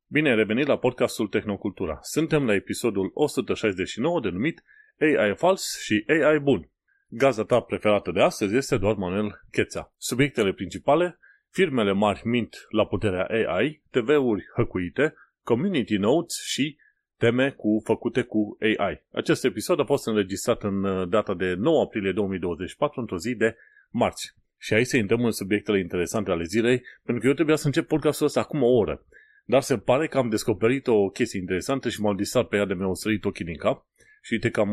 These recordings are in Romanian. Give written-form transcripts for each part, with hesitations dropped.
Bine ai revenit la podcastul Tehnocultura. Suntem la episodul 169 denumit AI fals și AI bun. Gazda ta preferată de astăzi este doar Manuel Cheța. Subiectele principale: firmele mari mint la puterea AI, TV-uri hăcuite, community notes și teme făcute cu AI. Acest episod a fost înregistrat în data de 9 aprilie 2024, într-o zi de marți. Și aici să intrăm în subiectele interesante ale zilei, pentru că eu trebuia să încep podcastul ăsta acum o oră. Dar se pare că am descoperit o chestie interesantă și m-au distrat pe ea de mi-au sărit ochii din cap. Și uite că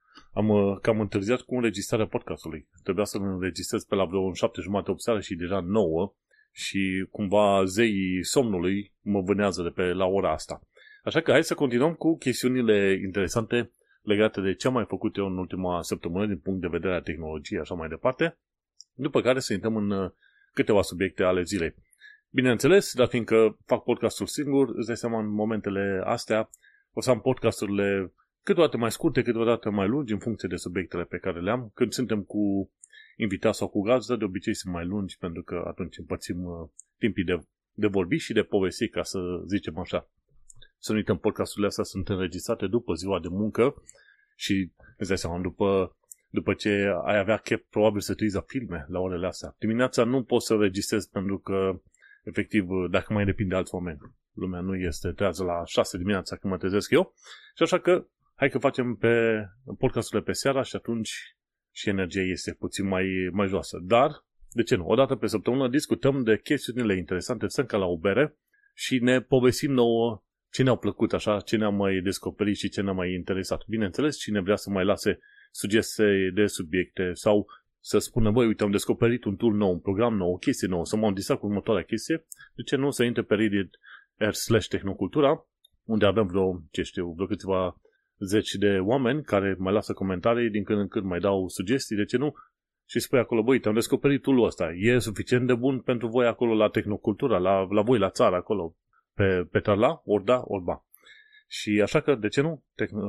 am întârziat cu înregistrarea podcastului. Trebuia să-l înregistrez pe la vreo 7:30-8 seara și deja 9. Și cumva zeii somnului mă vânează de pe la ora asta. Așa că hai să continuăm cu chestiunile interesante legate de ce am mai făcut eu în ultima săptămână din punct de vedere a tehnologiei, așa mai departe. După care să intrăm în câteva subiecte ale zilei. Bineînțeles, dar fiindcă fac podcastul singur, îți dai seama, în momentele astea o să am podcasturile câteodată mai scurte, câteodată mai lungi, în funcție de subiectele pe care le am. Când suntem cu invitați sau cu gazdă, de obicei sunt mai lungi, pentru că atunci împărțim timpii de vorbi și de povesti, ca să zicem așa. Să nu uităm, podcasturile astea sunt înregistrate după ziua de muncă și îți dai seama, după ce ai avea chef, probabil să uiți la filme la orele astea. Dimineața nu pot să registrez pentru că efectiv, dacă mai depinde de alți oameni. Lumea nu este trează la 6 dimineața când mă trezesc eu. Și așa că, hai că facem pe podcasturile pe seara și atunci și energia este puțin mai joasă. Dar, de ce nu? O dată pe săptămână discutăm de chestiunile interesante, stăm ca la o bere și ne povestim nouă ce ne-au plăcut așa, ce ne-am mai descoperit și ce ne-a mai interesat. Bineînțeles, cine vrea să mai lase sugestii de subiecte sau să spună, băi, uite, am descoperit un tool nou, un program nou, o chestie nouă, să m-am distrat cu următoarea chestie, de ce nu să intre pe Reddit/Tehnocultura, unde avem vreo câteva zeci de oameni care mai lasă comentarii, din când în când mai dau sugestii, de ce nu? Și spui acolo, băi, am descoperit tool-ul ăsta, e suficient de bun pentru voi acolo la Tehnocultura, la voi, la țară, acolo, pe Tarla, ori da, ori ba. Și așa că, de ce nu?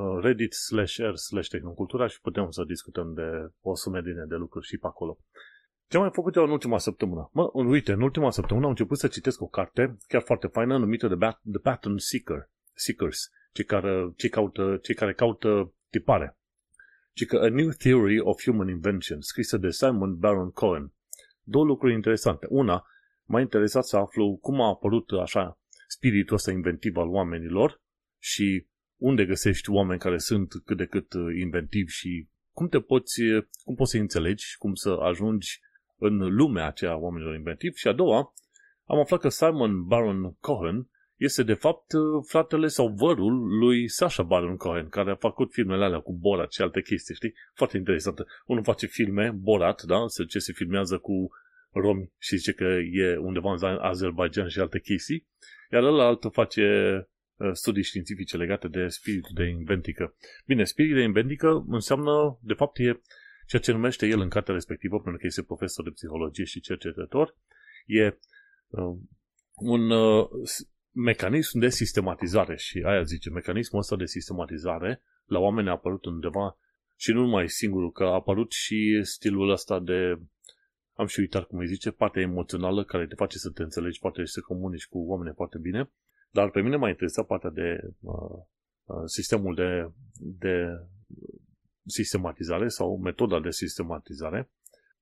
Reddit/r/Tehnocultura și putem să discutăm de o sumedenie de lucruri și pe acolo. Ce am mai făcut eu în ultima săptămână? Uite, în ultima săptămână am început să citesc o carte chiar foarte faină numită The Pattern Seekers, cei care caută tipare. Ci că A New Theory of Human Invention, scrisă de Simon Baron-Cohen. Două lucruri interesante. Una, m-a interesat să aflu cum a apărut așa spiritul ăsta inventiv al oamenilor și unde găsești oameni care sunt cât de cât inventivi și cum poți să înțelegi, cum să ajungi în lumea aceea oamenilor inventivi. Și a doua, am aflat că Simon Baron-Cohen este de fapt fratele sau vărul lui Sacha Baron Cohen, care a făcut filmele alea cu Borat și alte chestii, știi? Foarte interesantă. Unul face filme, Borat, da? Se filmează cu romi și zice că e undeva în Azerbaijan și alte chestii, iar ălalt face studii științifice legate de spiritul de inventică. Bine, spiritul de inventică înseamnă, de fapt, e ceea ce numește el în cartea respectivă, pentru că este profesor de psihologie și cercetător, e un mecanism de sistematizare și aia zice, mecanismul ăsta de sistematizare la oameni a apărut undeva și nu numai singurul, că a apărut și stilul ăsta de, am și uitat cum îi zice, partea emoțională care te face să te înțelegi, poate să comunici cu oamenii foarte bine. Dar pe mine m-a interesat partea de sistemul de sistematizare sau metoda de sistematizare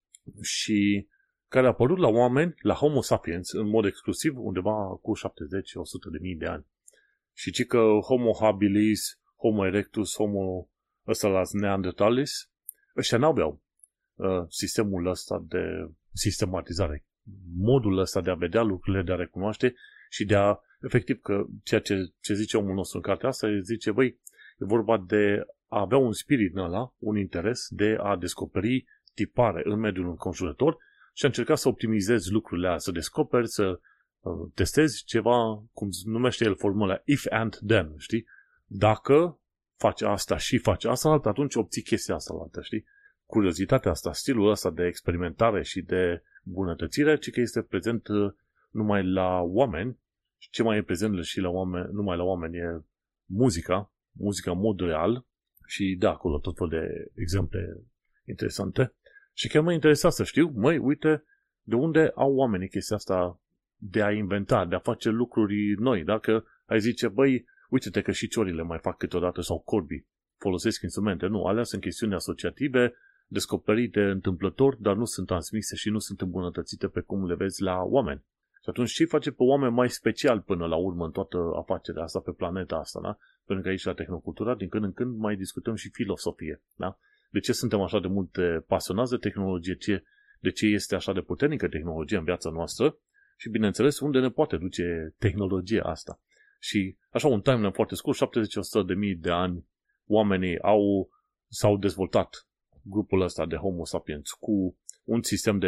și care a apărut la oameni, la Homo sapiens, în mod exclusiv, undeva cu 70-100 de mii de ani. Și ci că Homo habilis, Homo erectus, Homo ăsta la Neandertalis, ăștia n-aveau sistemul ăsta de sistematizare. Modul ăsta de a vedea lucrurile, de a recunoaște și de a, efectiv, că ceea ce zice omul nostru în cartea asta, zice, băi, e vorba de a avea un spirit în ăla, un interes de a descoperi tipare în mediul înconjurător și a încerca să optimizezi lucrurile alea, să descoperi, să testezi ceva, cum numește el formula if and then, știi? Dacă faci asta și faci asta, atunci obții chestia asta la altă, știi? Curiozitatea asta, stilul ăsta de experimentare și de bunătățire, ci că este prezent numai la oameni și ce mai e prezent și la oameni, numai la oameni e muzica în mod real și de acolo tot fel de exemple interesante. Și chiar mă interesa să știu, măi, uite, de unde au oamenii chestia asta de a inventa, de a face lucruri noi, dacă ai zice, băi, uite-te că și ciorile mai fac câteodată sau corbii folosesc instrumente. Nu, alea sunt chestiuni asociative, descoperite întâmplător, dar nu sunt transmise și nu sunt îmbunătățite pe cum le vezi la oameni. Și atunci ce face pe oameni mai special până la urmă în toată afacerea asta pe planeta asta, da? Pentru că aici la Tehnocultura din când în când mai discutăm și filosofie, da? De ce suntem așa de multe pasionați de tehnologie, de ce este așa de puternică tehnologia în viața noastră și, bineînțeles, unde ne poate duce tehnologia asta. Și așa un timeline foarte scurt, 70-100.000 de ani, oamenii s-au dezvoltat grupul ăsta de Homo sapiens cu un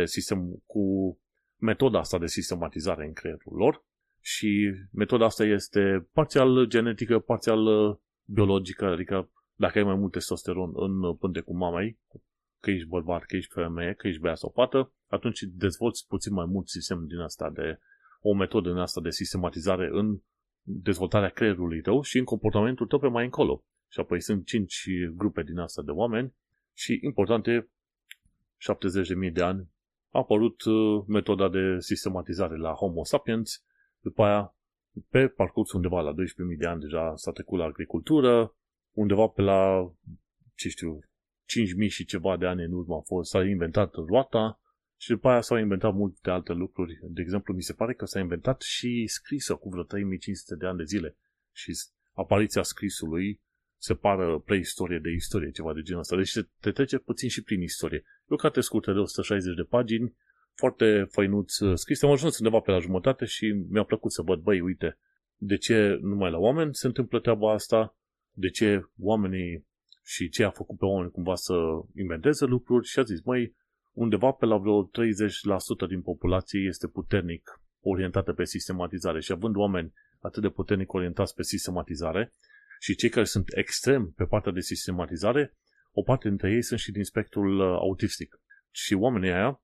cu metoda asta de sistematizare în creierul lor și metoda asta este parțial genetică, parțial biologică, adică dacă ai mai mult testosteron în pântecul mamei, că ești bărbat, că ești femeie, că ești băiat sau fată, atunci dezvolți puțin mai mult sistem din asta o metodă din asta de sistematizare în dezvoltarea creierului tău și în comportamentul tău pe mai încolo. Și apoi sunt 5 grupe din asta de oameni și, importante, 70.000 de ani a apărut metoda de sistematizare la Homo sapiens, după aia, pe parcurs undeva la 12.000 de ani deja s-a trecut la agricultură, undeva pe la, 5.000 și ceva de ani în urmă s-a inventat roata și după aia s-au inventat multe alte lucruri. De exemplu, mi se pare că s-a inventat și scrisul cu vreo 3.500 de ani de zile și apariția scrisului separă preistorie de istorie, ceva de genul ăsta. Deci te trece puțin și prin istorie. E o carte scurtă de 160 de pagini, foarte făinuț scris. Am ajuns undeva pe la jumătate și mi-a plăcut să văd, băi, uite, de ce numai la oameni se întâmplă treaba asta, de ce oamenii și ce a făcut pe oameni cumva să inventeze lucruri și a zis, măi, undeva pe la vreo 30% din populație este puternic orientată pe sistematizare și având oameni atât de puternic orientați pe sistematizare și cei care sunt extrem pe partea de sistematizare, o parte dintre ei sunt și din spectrul autistic. Și oamenii aia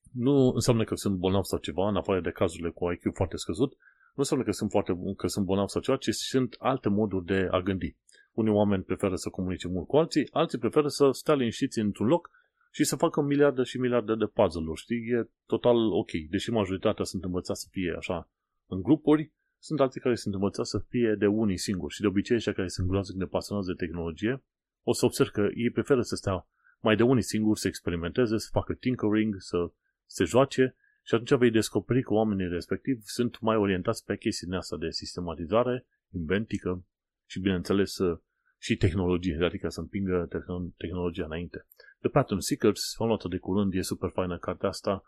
nu înseamnă că sunt bolnavi sau ceva, în afară de cazurile cu IQ foarte scăzut, nu înseamnă că sunt bolnavi sau ceva, ci sunt alte moduri de a gândi. Unii oameni preferă să comunice mult cu alții preferă să stea liniștiți într-un loc și să facă miliarde și miliarde de puzzle-uri, știi? E total ok. Deși majoritatea sunt învățați să fie așa în grupuri, sunt alții care sunt învățați să fie de unii singuri. Și de obicei ăștia care sunt groaznic de pasionați de tehnologie, o să observ că ei preferă să stea mai de unii singuri, să experimenteze, să facă tinkering, să se joace și atunci vei descoperi că oamenii respectivi sunt mai orientați pe chestiile astea de sistematizare, inventică și, bineînțeles, și tehnologie, adică să împingă tehnologia înainte. The Pattern Seekers, am luat-o de curând, e super faină cartea asta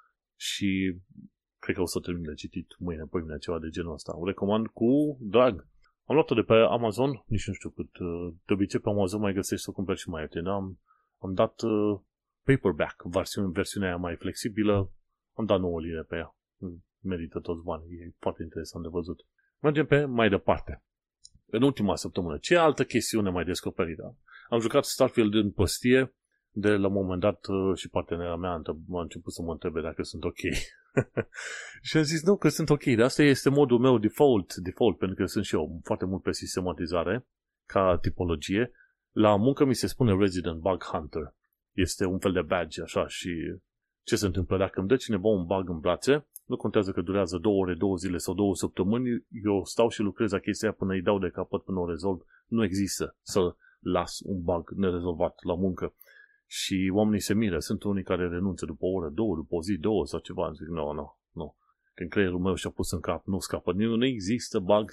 și cred că o să termin de citit mâine, ceva de genul ăsta. O recomand cu drag. Am luat-o de pe Amazon, nici nu știu cât. De obicei pe Amazon mai găsești să o cumperi și mai ieftin. Am dat paperback, versiunea aia mai flexibilă, am dat 9 lire pe ea. Merită toți banii, e foarte interesant de văzut. Mergem pe mai departe. În ultima săptămână, ce altă chestiune mai descoperită? Am jucat Starfield în pustie, de la un moment dat și partenera mea a început să mă întrebe dacă sunt ok. Și am zis, nu, că sunt ok, dar asta este modul meu default, pentru că sunt și eu foarte mult pe sistematizare, ca tipologie. La muncă mi se spune Resident Bug Hunter. Este un fel de badge, așa, și ce se întâmplă? Dacă îmi dă cineva un bug în brațe, nu contează că durează 2 ore, 2 zile sau 2 săptămâni, eu stau și lucrez la chestia până îi dau de capăt, până o rezolv. Nu există să las un bug nerezolvat la muncă. Și oamenii se miră. Sunt unii care renunță după o oră, 2, după o zi, 2 sau ceva. Îmi zic, nu. Când creierul meu și-a pus în cap, nu scapă. Nu există bug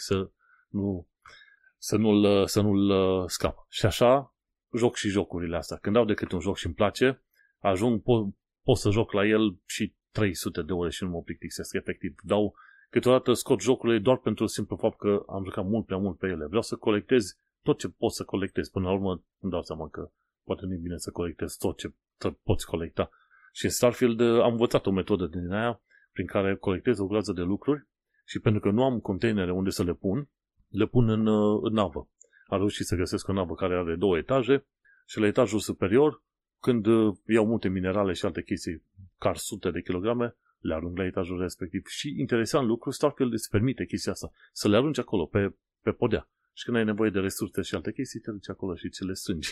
să nu-l scapă. Și așa joc și jocurile astea. Când dau decât un joc și îmi place, pot să joc la el și 300 de ore și nu mă plictisesc, efectiv. Câteodată scot jocurile doar pentru simplu fapt că am jucat mult prea mult pe ele. Vreau să colectez tot ce pot să colectez. Până la urmă îmi dau seama că poate nu e bine să colectezi tot ce poți colecta. Și în Starfield am învățat o metodă din aia prin care colectez o groază de lucruri și pentru că nu am containere unde să le pun în navă. Am reușit să găsesc o navă care are 2 etaje și la etajul superior, când iau multe minerale și alte chestii, car sute de kilograme, le arunc la etajul respectiv. Și interesant lucru, Starfield îți permite chestia asta, să le arunci acolo, pe podea. Și când ai nevoie de resurse și alte chestii, te duci acolo și ți le strângi.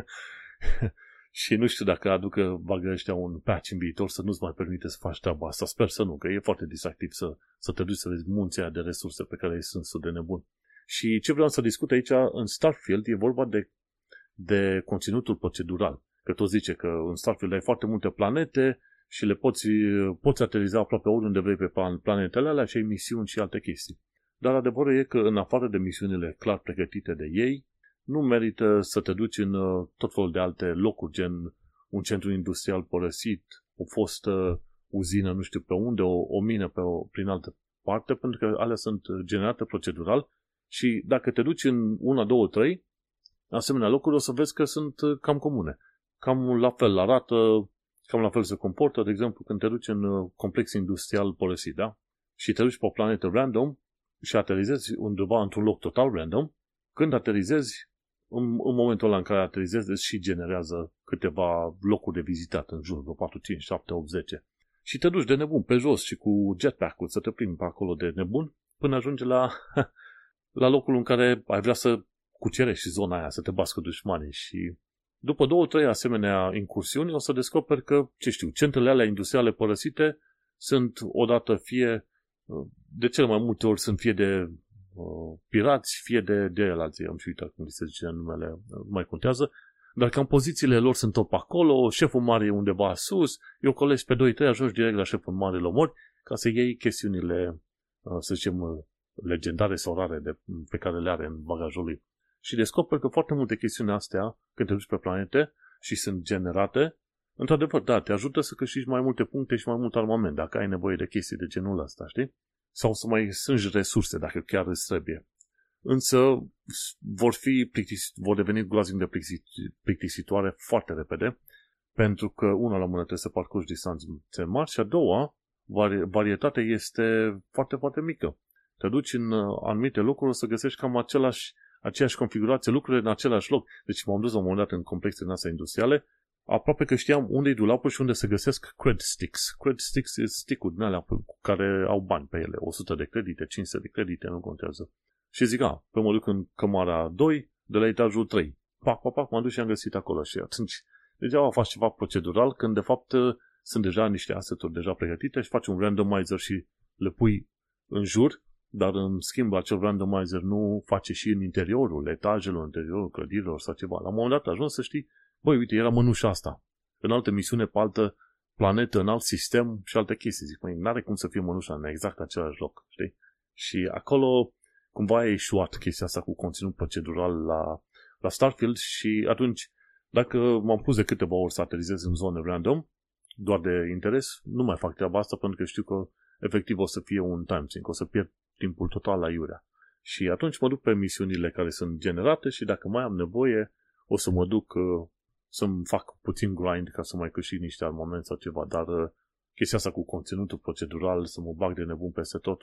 Și nu știu dacă bagă ăștia un patch în viitor să nu-ți mai permite să faci treaba asta. Sper să nu, că e foarte distractiv să te duci să vezi munții de resurse pe care sunt de nebun. Și ce vreau să discut aici în Starfield e vorba de conținutul procedural. Că tot zice că în Starfield ai foarte multe planete și le poți ateriza aproape oriunde vrei pe planetele alea și ai misiuni și alte chestii. Dar adevărul e că în afară de misiunile clar pregătite de ei, nu merită să te duci în tot felul de alte locuri, gen un centru industrial părăsit, o fostă uzină, nu știu pe unde, o mină prin altă parte, pentru că alea sunt generate procedural și dacă te duci în 1, 2, 3 asemenea locuri, o să vezi că sunt cam comune. Cam la fel arată, cam la fel se comportă, de exemplu, când te duci în complex industrial părăsit, da? Și te duci pe o planetă random și aterizezi undeva într-un loc total random, când aterizezi, în momentul ăla în care aterizezi, îți și generează câteva locuri de vizitat în jur, 4, 5, 7, 8, 10. Și te duci de nebun pe jos și cu jetpack-ul să te plimbi pe acolo de nebun până ajungi la locul în care ai vrea să cucerești zona aia, să te bați cu dușmanii. Și după 2-3 asemenea incursiuni o să descoperi că, ce știu, centrele alea industriale părăsite sunt odată fie, de cele mai multe ori sunt fie de pirați, fie de alții, am și uitat cum se zice numele, nu mai contează, dar cam pozițiile lor sunt tot pe acolo, șeful mare e undeva sus, eu colegi pe 2-3, ajungi direct la șeful mare, îl omori, ca să iei chestiunile, să zicem, legendare sau rare pe care le are în bagajul lui. Și descoperi că foarte multe chestiuni astea, când te duci pe planete și sunt generate, într-adevăr, da, te ajută să câștigi mai multe puncte și mai mult armament, dacă ai nevoie de chestii de genul ăsta, știi? Sau să mai sângi resurse, dacă chiar îți trebuie. Însă vor deveni groaznic de plictisitoare foarte repede, pentru că una la mână trebuie să parcurgi distanțe mari și a doua, varietatea este foarte, foarte mică. Te duci în anumite locuri, o să găsești cam aceeași configurație, lucrurile în același loc. Deci m-am dus la un moment dat în complexele noastre industriale, aproape că știam unde e dulapul și unde se găsesc cred sticks. Cred sticks sunt stick-uri din alea care au bani pe ele, 100 de credite, 500 de credite, nu contează. Și zic, pe mă duc în cămara 2, de la etajul 3. Pac, m-am dus și am găsit acolo. Și atunci, degeaba faci ceva procedural, când de fapt sunt deja niște asset-uri deja pregătite și faci un randomizer și le pui în jur, dar în schimb acel randomizer nu face și în interiorul etajelor, în interiorul clădirilor sau ceva. La un moment dat ajungi să știi, băi, uite, era mănușa asta. În altă misiune, pe altă planetă, în alt sistem și alte chestii. Zic, măi, n-are cum să fie mănușa în exact același loc, știi? Și acolo cumva a ieșuat chestia asta cu conținut procedural la Starfield și atunci, dacă m-am pus de câteva ori să aterizez în zone random, doar de interes, nu mai fac treaba asta pentru că știu că efectiv o să fie un time sink, o să pierd timpul total la iurea. Și atunci mă duc pe misiunile care sunt generate și dacă mai am nevoie, o să mă duc să-mi fac puțin grind ca să mai câștig niște armament sau ceva, dar chestia asta cu conținutul procedural, să mă bag de nebun peste tot,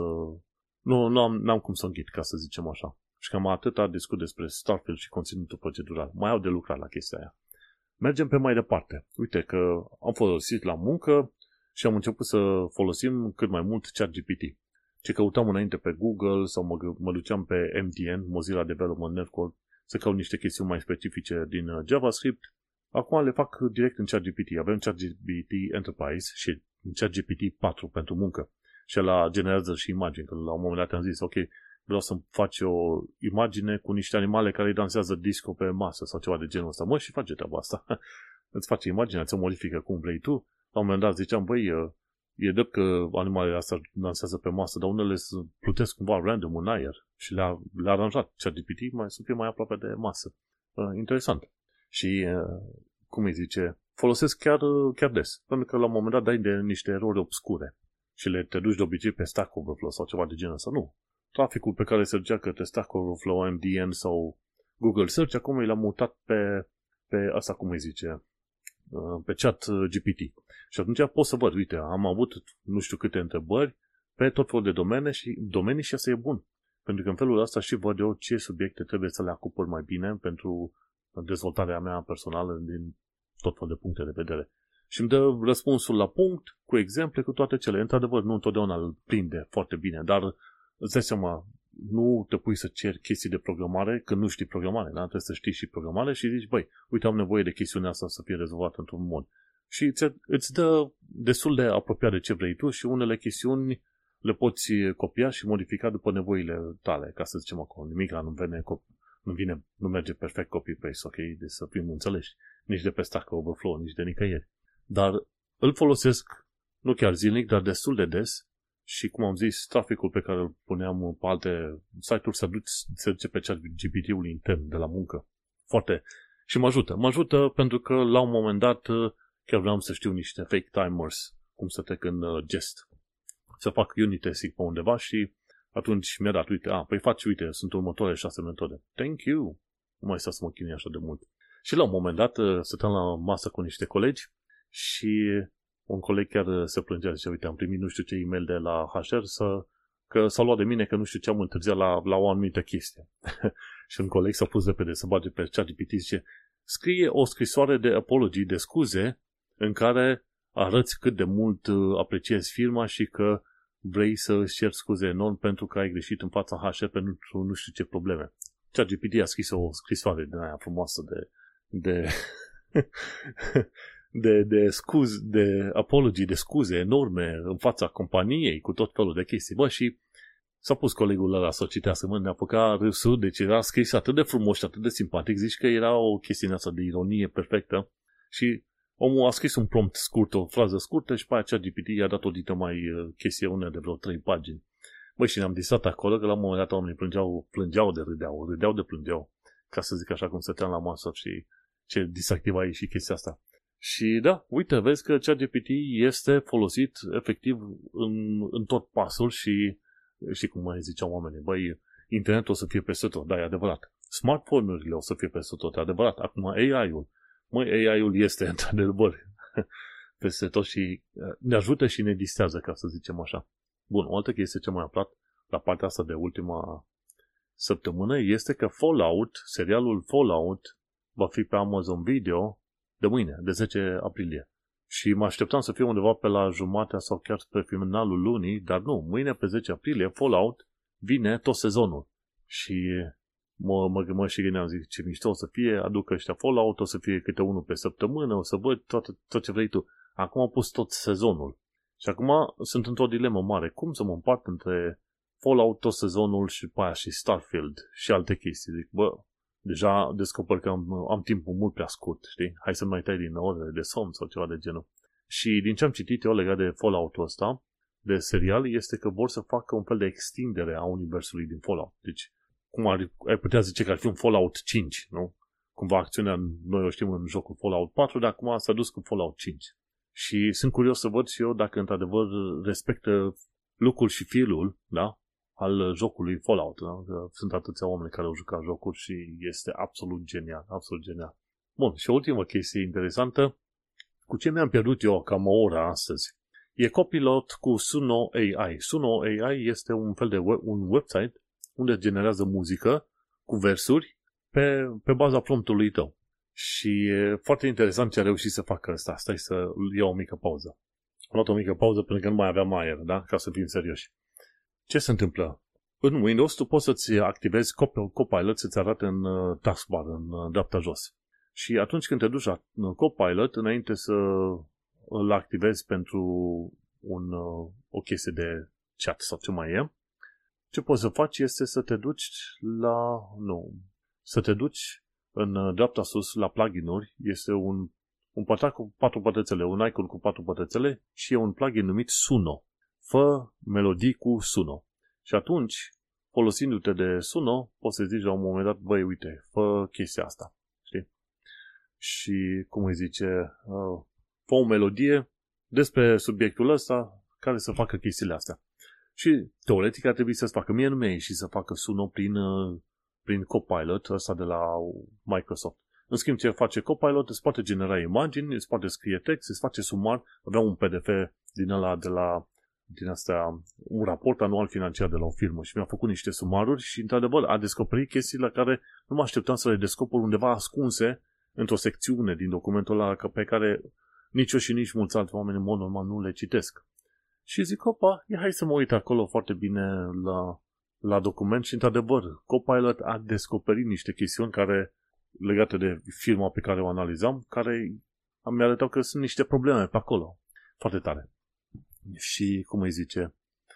n-am cum să înghit, ca să zicem așa. Și cam atâta discut despre Starfield și conținutul procedural. Mai au de lucrat la chestia aia. Mergem pe mai departe. Uite că am folosit la muncă și am început să folosim cât mai mult ChatGPT. Ce căutam înainte pe Google sau mă duceam pe MDN, Mozilla Development Network, să caut niște chestiuni mai specifice din JavaScript. Acum le fac direct în ChatGPT. Avem ChatGPT Enterprise și ChatGPT 4 pentru muncă. Și ăla generează și imagini. Că la un moment dat am zis, ok, vreau să-mi faci o imagine cu niște animale care dansează disco pe masă sau ceva de genul ăsta. Mă, și face treaba asta. Îți face imaginea, ți-o modifică cum vrei tu. La un moment dat ziceam, băi, e drept că animalele astea dansează pe masă, dar unele plutesc cumva random în aer și le-a aranjat ChatGPT să fie mai aproape de masă. Interesant. Și, cum îi zice, folosesc chiar des. Pentru că la un moment dat dai de niște erori obscure și te duci de obicei pe Stack Overflow sau ceva de genul ăsta. Nu. Traficul pe care se ducea către Stack Overflow, MDN sau Google Search, acum l-am mutat pe asta, cum îi zice, pe ChatGPT. Și atunci pot să văd, uite, am avut nu știu câte întrebări pe tot felul de domenii și asta e bun. Pentru că în felul ăsta și văd eu ce subiecte trebuie să le acopăr mai bine pentru dezvoltarea mea personală din tot felul de puncte de vedere. Și îmi dă răspunsul la punct, cu exemple, cu toate cele. Într-adevăr, nu întotdeauna îl prinde foarte bine, dar îți dai seama, nu te pui să ceri chestii de programare când nu știi programare, da? Trebuie să știi și programare și zici, băi, uite, am nevoie de chestiunea asta să fie rezolvată într-un mod. Și îți dă destul de apropiat de ce vrei tu și unele chestiuni le poți copia și modifica după nevoile tale, ca să zicem acolo. Nimic nu merge perfect copy-paste, ok? Deci să fim înțeleși. Nici de pe Stack Overflow, nici de nicăieri. Dar îl folosesc, nu chiar zilnic, dar destul de des și, cum am zis, traficul pe care îl puneam pe alte site-uri se duce pe ChatGPT-ul intern de la muncă. Foarte. Și mă ajută. Mă ajută pentru că, la un moment dat, chiar vreau să știu niște fake timers, cum să trec în Jest. Să fac unit testing pe undeva și atunci mi-a dat, uite, sunt următoarele 6 metode. Thank you! Nu mai stau să mă chinui așa de mult. Și la un moment dat, stăteam la masă cu niște colegi și un coleg chiar se plângea, zicea, uite, am primit nu știu ce e-mail de la HR că s-a luat de mine că nu știu ce am întârziat la o anumită chestie. Și un coleg s-a pus repede să bage pe ChatGPT și zice, scrie o scrisoare de apology, de scuze, în care arăți cât de mult apreciezi firma și că vrei să îți ceri scuze enorm pentru că ai greșit în fața HR pentru nu știu ce probleme. ChatGPT a scris o scrisoare din aia frumoasă de scuze, de apology, de scuze enorme în fața companiei cu tot felul de chestii. Bă, și s-a pus colegul ăla să o citească, ne-a apucat râsul, deci era scris atât de frumos și atât de simpatic, zici că era o chestie asta de ironie perfectă și omul a scris un prompt scurt, o frază scurtă și pe aia ChatGPT i-a dat o dită mai chestiune de vreo 3 pagini. Băi, și ne-am disat acolo că la un moment dat oamenii plângeau de plângeau, ca să zic așa cum stăteam la masă și ce disactiva ei și chestia asta. Și da, uite, vezi că ChatGPT este folosit efectiv în tot pasul și cum mai ziceau oamenii, băi, internetul o să fie peste tot, da, e adevărat. Smartphone-urile o să fie peste tot, e adevărat. Acum AI-ul. AI-ul este într-adevăr peste tot și ne ajută și ne distrează, ca să zicem așa. Bun, o altă chestie ce m-a aflat la partea asta de ultima săptămână este că serialul Fallout va fi pe Amazon Video de mâine, de 10 aprilie. Și mă așteptam să fie undeva pe la jumatea sau chiar pe finalul lunii, dar nu, mâine pe 10 aprilie Fallout vine tot sezonul. Și mă și gândeam, zic, ce mișto o să fie, aduc ăștia Fallout, o să fie câte unul pe săptămână, o să văd tot ce vrei tu. Acum am pus tot sezonul. Și acum sunt într-o dilemă mare. Cum să mă împart între Fallout tot sezonul și pe aia și Starfield și alte chestii? Zic, deja descoper că am timpul mult prea scurt, știi? Hai să mai tai din orele de somn sau ceva de genul. Și din ce am citit eu legat de Fallout-ul ăsta, de serial, este că vor să facă un fel de extindere a universului din Fallout. Deci, cum ai putea zice că ar fi un Fallout 5, nu? Cumva acțiunea, noi o știm în jocul Fallout 4, dar acum s-a dus cu Fallout 5. Și sunt curios să văd și eu dacă într-adevăr respectă lucrul și filul, da? Al jocului Fallout. Da? Că sunt atâția oameni care au jucat jocuri și este absolut genial, absolut genial. Bun, și o ultimă chestie interesantă, cu ce mi-am pierdut eu cam o oră astăzi, e Copilot cu Suno AI. Suno AI este un fel de un website unde generează muzică cu versuri pe baza promptului tău. Și e foarte interesant ce a reușit să facă ăsta. Stai să iau o mică pauză. Am luat o mică pauză pentru că nu mai aveam aer, da? Ca să fim serioși. Ce se întâmplă? În Windows tu poți să-ți activezi Copilot să-ți arate în taskbar, în dreapta jos. Și atunci când te duci la Copilot, înainte să îl activezi pentru o chestie de chat sau ce mai e, ce poți să faci este să te duci în dreapta sus la plugin-uri. Este un pătrat cu 4 pătrățele, un icon cu 4 pătrățele și e un plugin numit Suno. Fă melodii cu Suno. Și atunci, folosindu-te de Suno, poți să zici la un moment dat, băi, uite, fă chestia asta. Știi? Și, cum îi zice, fă o melodie despre subiectul ăsta care să facă chestiile astea. Și, teoretic, ar trebui să-ți facă. Mie nu mi-a ieșit să facă Suno prin Copilot, ăsta de la Microsoft. În schimb, ce face Copilot, îți poate genera imagini, îți poate scrie text, îți face sumar. Avea un PDF din astea, un raport anual financiar de la o firmă și mi-a făcut niște sumaruri și, într-adevăr, a descoperit chestii la care nu mă așteptam să le descoper undeva ascunse într-o secțiune din documentul ăla pe care nici eu și nici mulți alți oameni în mod normal nu le citesc. Și zic, hai să mă uit acolo foarte bine la document și, într-adevăr, Copilot a descoperit niște chestiuni legate de firma pe care o analizam, care mi arătau că sunt niște probleme pe acolo. Foarte tare. Și, cum îi zice,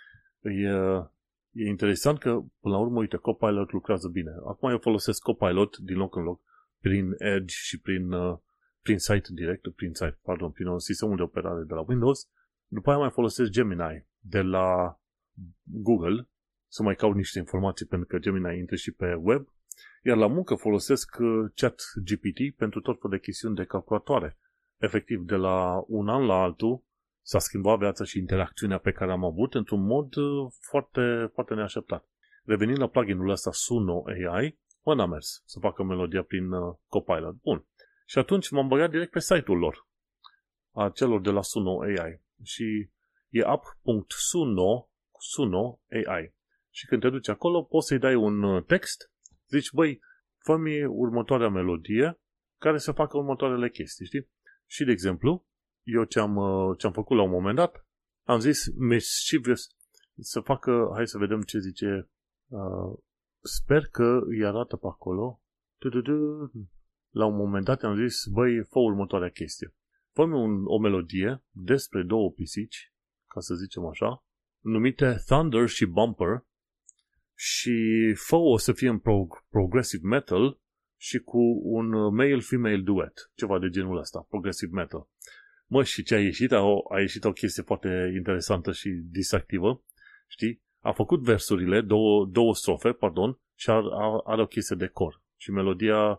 E interesant că, până la urmă, uite, Copilot lucrează bine. Acum eu folosesc Copilot din loc în loc prin Edge și prin site direct, prin sistemul de operare de la Windows. După aia mai folosesc Gemini de la Google să mai caut niște informații, pentru că Gemini intră și pe web. Iar la muncă folosesc ChatGPT pentru tot felul de chestiuni de calculatoare. Efectiv, de la un an la altul s-a schimbat viața și interacțiunea pe care am avut într-un mod foarte, foarte neașteptat. Revenind la pluginul ăsta Suno AI, n-a mers să facă melodia prin Copilot. Bun. Și atunci m-am băgat direct pe site-ul lor, a celor de la Suno AI. Și e app.suno AI. Și când te duci acolo, poți să-i dai un text, zici, băi, fă-mi următoarea melodie care să facă următoarele chestii, știi? Și, de exemplu, eu ce-am făcut la un moment dat, am zis mischievous să facă, hai să vedem ce zice, sper că îi arată pe acolo. La un moment dat am zis, băi, fă următoarea chestie. Fă-mi o melodie despre două pisici, ca să zicem așa, numite Thunder și Bumper, și fă-o să fie în progressive metal și cu un male-female duet, ceva de genul ăsta, progressive metal. Mă, și ce a ieșit? A ieșit o chestie foarte interesantă și distractivă, știi? A făcut versurile, două strofe, pardon, și are o chestie de cor. Și melodia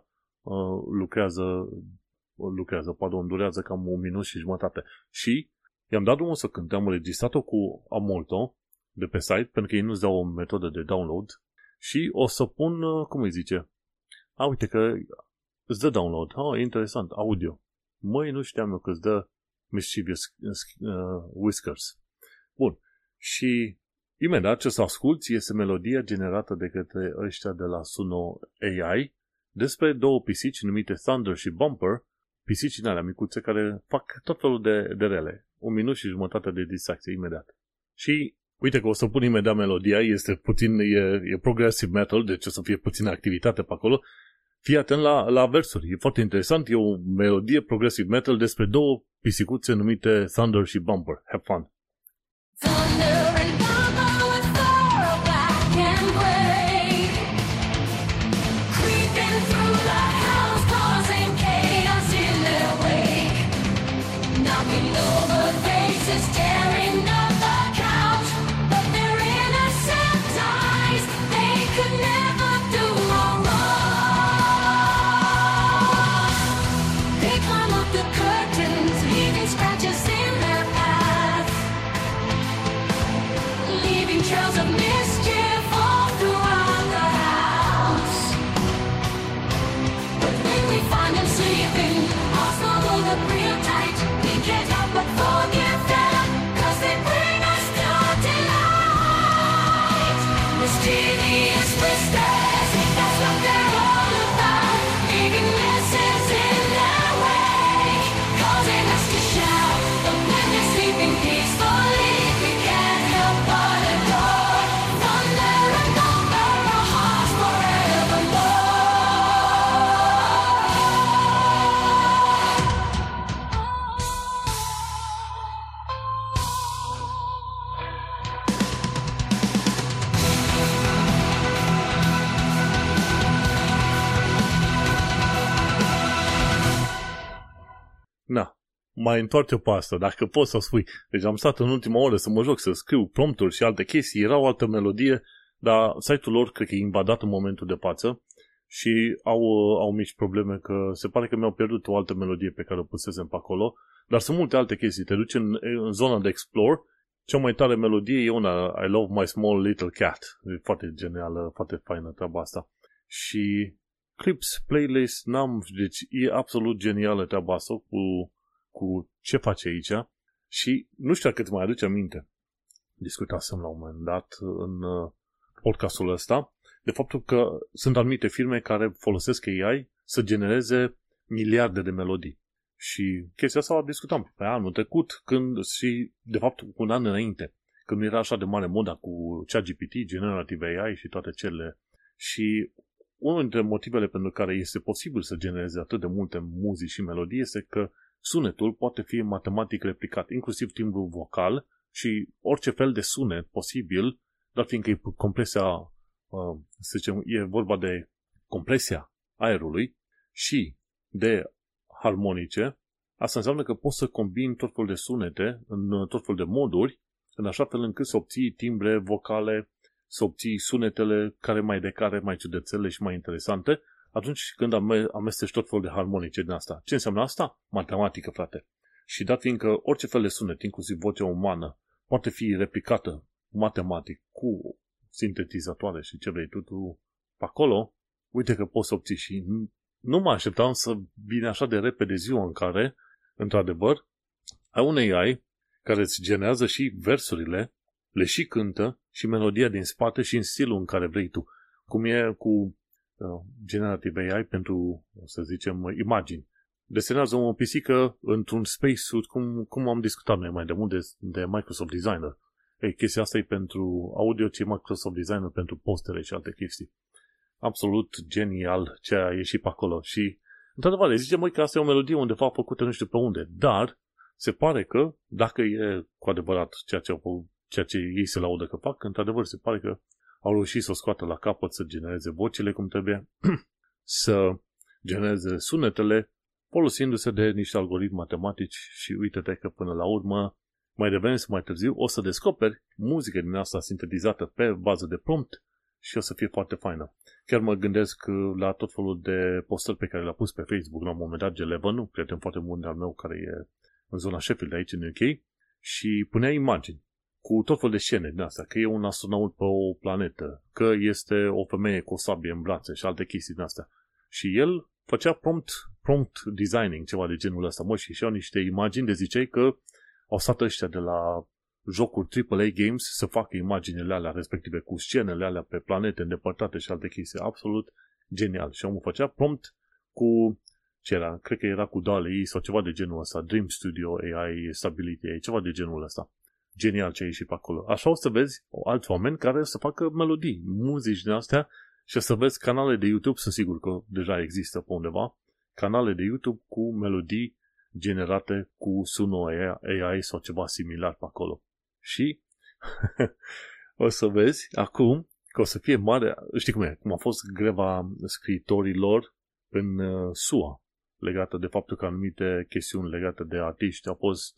durează cam 1 minut și jumătate. Și i-am dat drumul să cânte, am înregistrat-o cu Amolto de pe site, pentru că ei nu-ți dau o metodă de download, și o să pun, cum îi zice? Uite că îți dă download. E interesant, audio. Măi, nu știam eu că îți dă Mischievous Whiskers. Bun. Și imediat ce să asculti este melodia generată de către ăștia de la Suno AI despre două pisici numite Thunder și Bumper, pisici din alea micuțe care fac tot felul de rele. 1 minut și jumătate de distracție imediat. Și uite că o să pun imediat melodia, este puțin, e progressive metal, deci o să fie puțină activitate pe acolo. Fii atent la versuri, e foarte interesant, e o melodie progressive metal despre două pisicuțe numite Thunder și Bumper. Have fun! Thunder and Bumper with fur black and gray, creeping through the house, causing chaos in their wake, knocking over faces, tearing up the couch, but their innocent eyes, they could never do wrong. They climb up the curtains, leaving scratches in their path, leaving trails of mischief all throughout the house. But when we find them sleeping, I'll snuggle them real tight. We can't help but forgive them, 'cause they bring us to delight. Mischievous whispers, that's what they're all about, leaving lessons in their wake, causing us to shout. But when they're sleeping peacefully, we can't help but adore. Thunder and Bumper, our hearts forevermore. Na, mai întoarce pe asta, dacă poți să spui. Deci am stat în ultima oră să mă joc, să scriu prompturi și alte chestii, era o altă melodie, dar site-ul lor cred că e invadat în momentul de față și au mici probleme, că se pare că mi-au pierdut o altă melodie pe care o pusesem pe acolo, dar sunt multe alte chestii. Te duci în zona de explore, cea mai tare melodie e una, I Love My Small Little Cat. E foarte genială, foarte faină treaba asta. Și clips, playlist, deci e absolut genială treaba asta cu ce face aici. Și nu știu dacă îți mai aduce aminte, discutasem la un moment dat în podcastul ăsta, de faptul că sunt anumite firme care folosesc AI să genereze miliarde de melodii. Și chestia asta o discutam pe anul trecut, și de fapt cu un an înainte, când era așa de mare moda cu ChatGPT, Generative AI și toate cele. Și unul dintre motivele pentru care este posibil să genereze atât de multe muzici și melodii este că sunetul poate fi matematic replicat, inclusiv timbrul vocal și orice fel de sunet posibil, dar fiindcă e compresia, să zicem, e vorba de compresia aerului și de harmonice, asta înseamnă că poți să combini tot felul de sunete în tot felul de moduri, în așa fel încât să obții timbre vocale, să obții sunetele care mai ciudățele și mai interesante, atunci când amesteci tot felul de harmonice din asta. Ce înseamnă asta? Matematică, frate. Și dat fiindcă orice fel de sunet, inclusiv vocea umană, poate fi replicată matematic cu sintetizatoare și ce vrei tu pe acolo, uite că poți să obții și nu mă așteptam să vină așa de repede ziua în care, într-adevăr, ai un AI care îți generează și versurile, le și cântă și melodia din spate și în stilul în care vrei tu. Cum e cu Generative AI pentru, să zicem, imagini. Desenează o pisică într-un spacesuit, cum am discutat noi mai de mult de Microsoft Designer. Ei, chestia asta e pentru audio, ci Microsoft Designer pentru postere și alte chestii. Absolut genial ce a ieșit pe acolo. Și, într-adevăr, zice, măi, că asta e o melodie undeva făcută nu știu pe unde. Dar, se pare că, dacă e cu adevărat ceea ce ei se laudă că fac, într-adevăr, se pare că au reușit să o scoată la capăt, să genereze vocile cum trebuie, să genereze sunetele, folosindu-se de niște algoritmi matematici și uite-te că până la urmă, mai devreme sau mai târziu, o să descoperi muzică din asta sintetizată pe bază de prompt și o să fie foarte faină. Chiar mă gândesc la tot felul de postări pe care le-a pus pe Facebook la un moment dat Gelevanu, prieten foarte bun al meu care e în zona Sheffield de aici în UK, și punea imagini cu tot felul de scene din astea, că e un astronaut pe o planetă, că este o femeie cu o sabie în brațe și alte chestii din astea. Și el făcea prompt designing, ceva de genul ăsta, mă, și ieșeau niște imagini de zicei că au stat ăștia de la jocuri AAA Games să facă imaginile alea respective cu scenele alea pe planete îndepărtate și alte chestii. Absolut genial. Și omul făcea prompt cu ce era? Cred că era cu DALL-E sau ceva de genul ăsta. Dream Studio AI Stability AI, ceva de genul ăsta. Genial ce a ieșit pe acolo. Așa o să vezi alți oameni care să facă melodii, muzici din astea și o să vezi canale de YouTube, sunt sigur că deja există pe undeva, canale de YouTube cu melodii generate cu Suno AI sau ceva similar pe acolo. Și o să vezi acum că o să fie mare, știi cum e, cum a fost greva scriitorilor în SUA, legată de faptul că anumite chestiuni legate de artiști au fost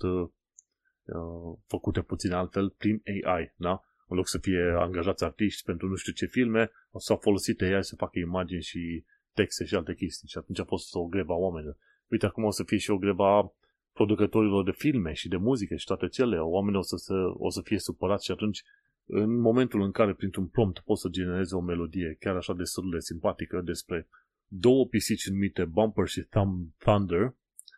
făcute puțin altfel prin AI, da? În loc să fie angajați artiști pentru nu știu ce filme, s-au folosit AI să facă imagini și texte și alte chestii. Și atunci a fost o greva a oamenilor. Uite, acum o să fie și o greva a producătorilor de filme și de muzică și toate cele. Oamenii o să fie supărați și atunci, în momentul în care, printr-un prompt, poți să generezi o melodie chiar așa destul de simpatică despre două pisici numite Bumper și Thunder,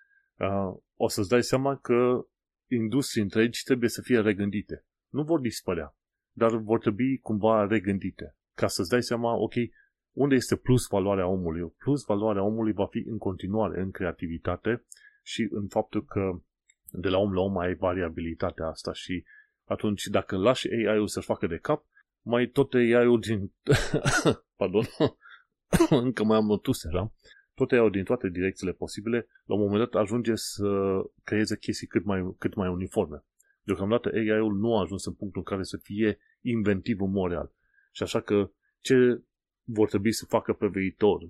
o să-ți dai seama că industrii întregi trebuie să fie regândite. Nu vor dispărea, dar vor trebui cumva regândite. Ca să-ți dai seama, ok, unde este plus valoarea omului? Plus valoarea omului va fi în continuare în creativitate și în faptul că de la om la om ai variabilitatea asta și atunci dacă lași AI-ul să-și facă de cap, mai tot AI-ul din... Pardon, încă mai am notuse, da? Tot AI-ul din toate direcțiile posibile, la un moment dat ajunge să creeze chestii cât mai uniforme. Deocamdată AI-ul nu a ajuns în punctul în care să fie inventiv în mod real. Și așa că ce vor trebui să facă pe viitor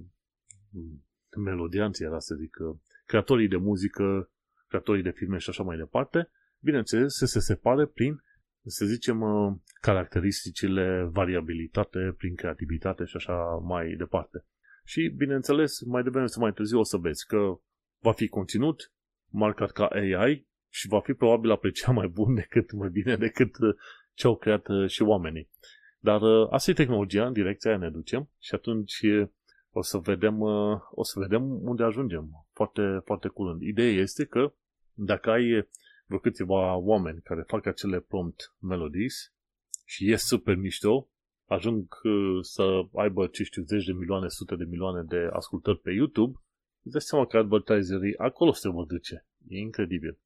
melodianții, era să zic, creatorii de muzică, creatorii de filme și așa mai departe, bineînțeles, să se separe prin, să zicem, caracteristicile, variabilitate, prin creativitate și așa mai departe. Și, bineînțeles, mai devreme sau mai târziu o să vezi că va fi conținut marcat ca AI și va fi probabil apreciat mai bine decât ce au creat și oamenii. Dar asta e tehnologia, în direcția aia ne ducem și atunci o să vedem unde ajungem foarte, foarte curând. Ideea este că dacă ai vreo câțiva oameni care fac acele prompt melodies și e super mișto, ajung să aibă, ce știu, 10 de milioane, sute de milioane de ascultări pe YouTube, îți dai seama că advertiserii acolo se vor duce. E incredibil.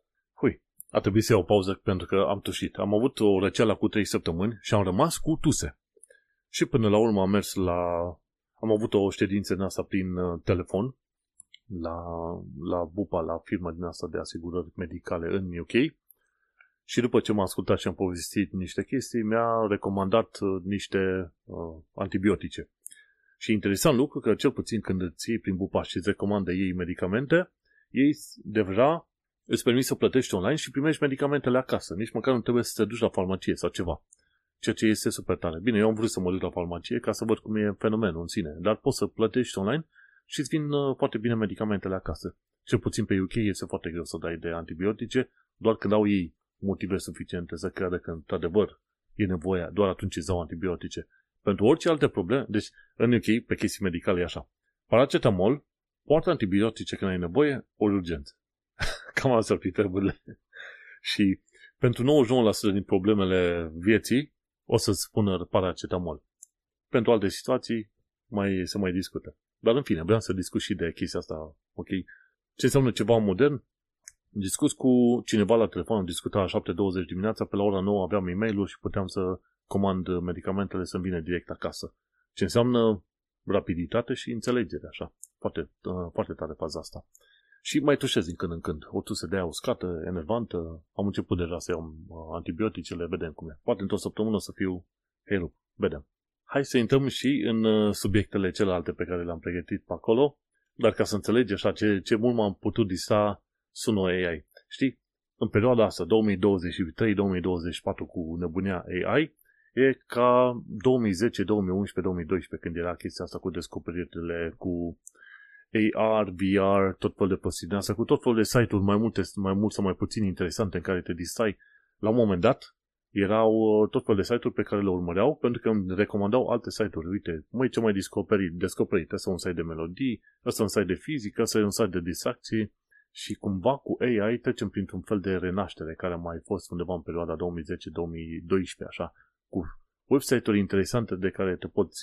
A trebuit să iau o pauză pentru că am tușit. Am avut o răceală cu 3 săptămâni și am rămas cu tuse. Și până la urmă am avut o ședință din asta prin telefon la Bupa, la firma din asta de asigurări medicale în UK Și după ce m-a ascultat și am povestit niște chestii, mi-a recomandat niște antibiotice. Și interesant lucru că cel puțin când îți iei prin bupaș și îți recomandă ei medicamente, ei deja îți permit să plătești online și primești medicamentele acasă. Nici măcar nu trebuie să te duci la farmacie sau ceva. Ceea ce este super tare. Bine, eu am vrut să mă duc la farmacie ca să văd cum e fenomenul în sine, dar poți să plătești online și îți vin foarte bine medicamentele acasă. Cel puțin pe UK este foarte greu să dai de antibiotice, doar când au ei motive suficiente să creadă că într-adevăr e nevoie, doar atunci îți dau antibiotice. Pentru orice alte probleme, deci în UK pe chestii medicale e așa. Paracetamol, poartă antibiotice când ai nevoie, ori urgent. Cam asta ar fi treburile. Și pentru 99% din problemele vieții o să-ți spună paracetamol. Pentru alte situații se mai discută. Dar în fine, vreau să discut și de chestia asta, ok? Ce înseamnă ceva modern? Discut cu cineva la telefon, am discutat la 7:20 dimineața, pe la ora 9 aveam e-mail-uri și puteam să comand medicamentele să-mi vină direct acasă. Ce înseamnă rapiditate și înțelegere, așa. Foarte, foarte tare faza asta. Și mai tușez din când în când. O tusă de aia uscată, enervantă. Am început deja să iau antibioticele, vedem cum e. Poate într-o săptămână o să fiu herup. Vedem. Hai să intrăm și în subiectele celelalte pe care le-am pregătit pe acolo, dar ca să înțelegi așa ce mult m-am putut distra sună AI. Știi? În perioada asta, 2023-2024 cu nebunia AI, e ca 2010, 2011, 2012, când era chestia asta cu descoperirile, cu AR, VR, tot felul de posibilități asta, cu tot felul de site-uri mai mult sau mai puțin interesante în care te distrai. La un moment dat, erau tot felul de site-uri pe care le urmăreau, pentru că îmi recomandau alte site-uri. Uite, măi, ce mai descoperit? Ăsta e un site de melodii, ăsta e un site de fizică, ăsta e un site de distracții. Și cumva cu AI trecem printr-un fel de renaștere care a mai fost undeva în perioada 2010-2012, așa, cu website-uri interesante de care te poți,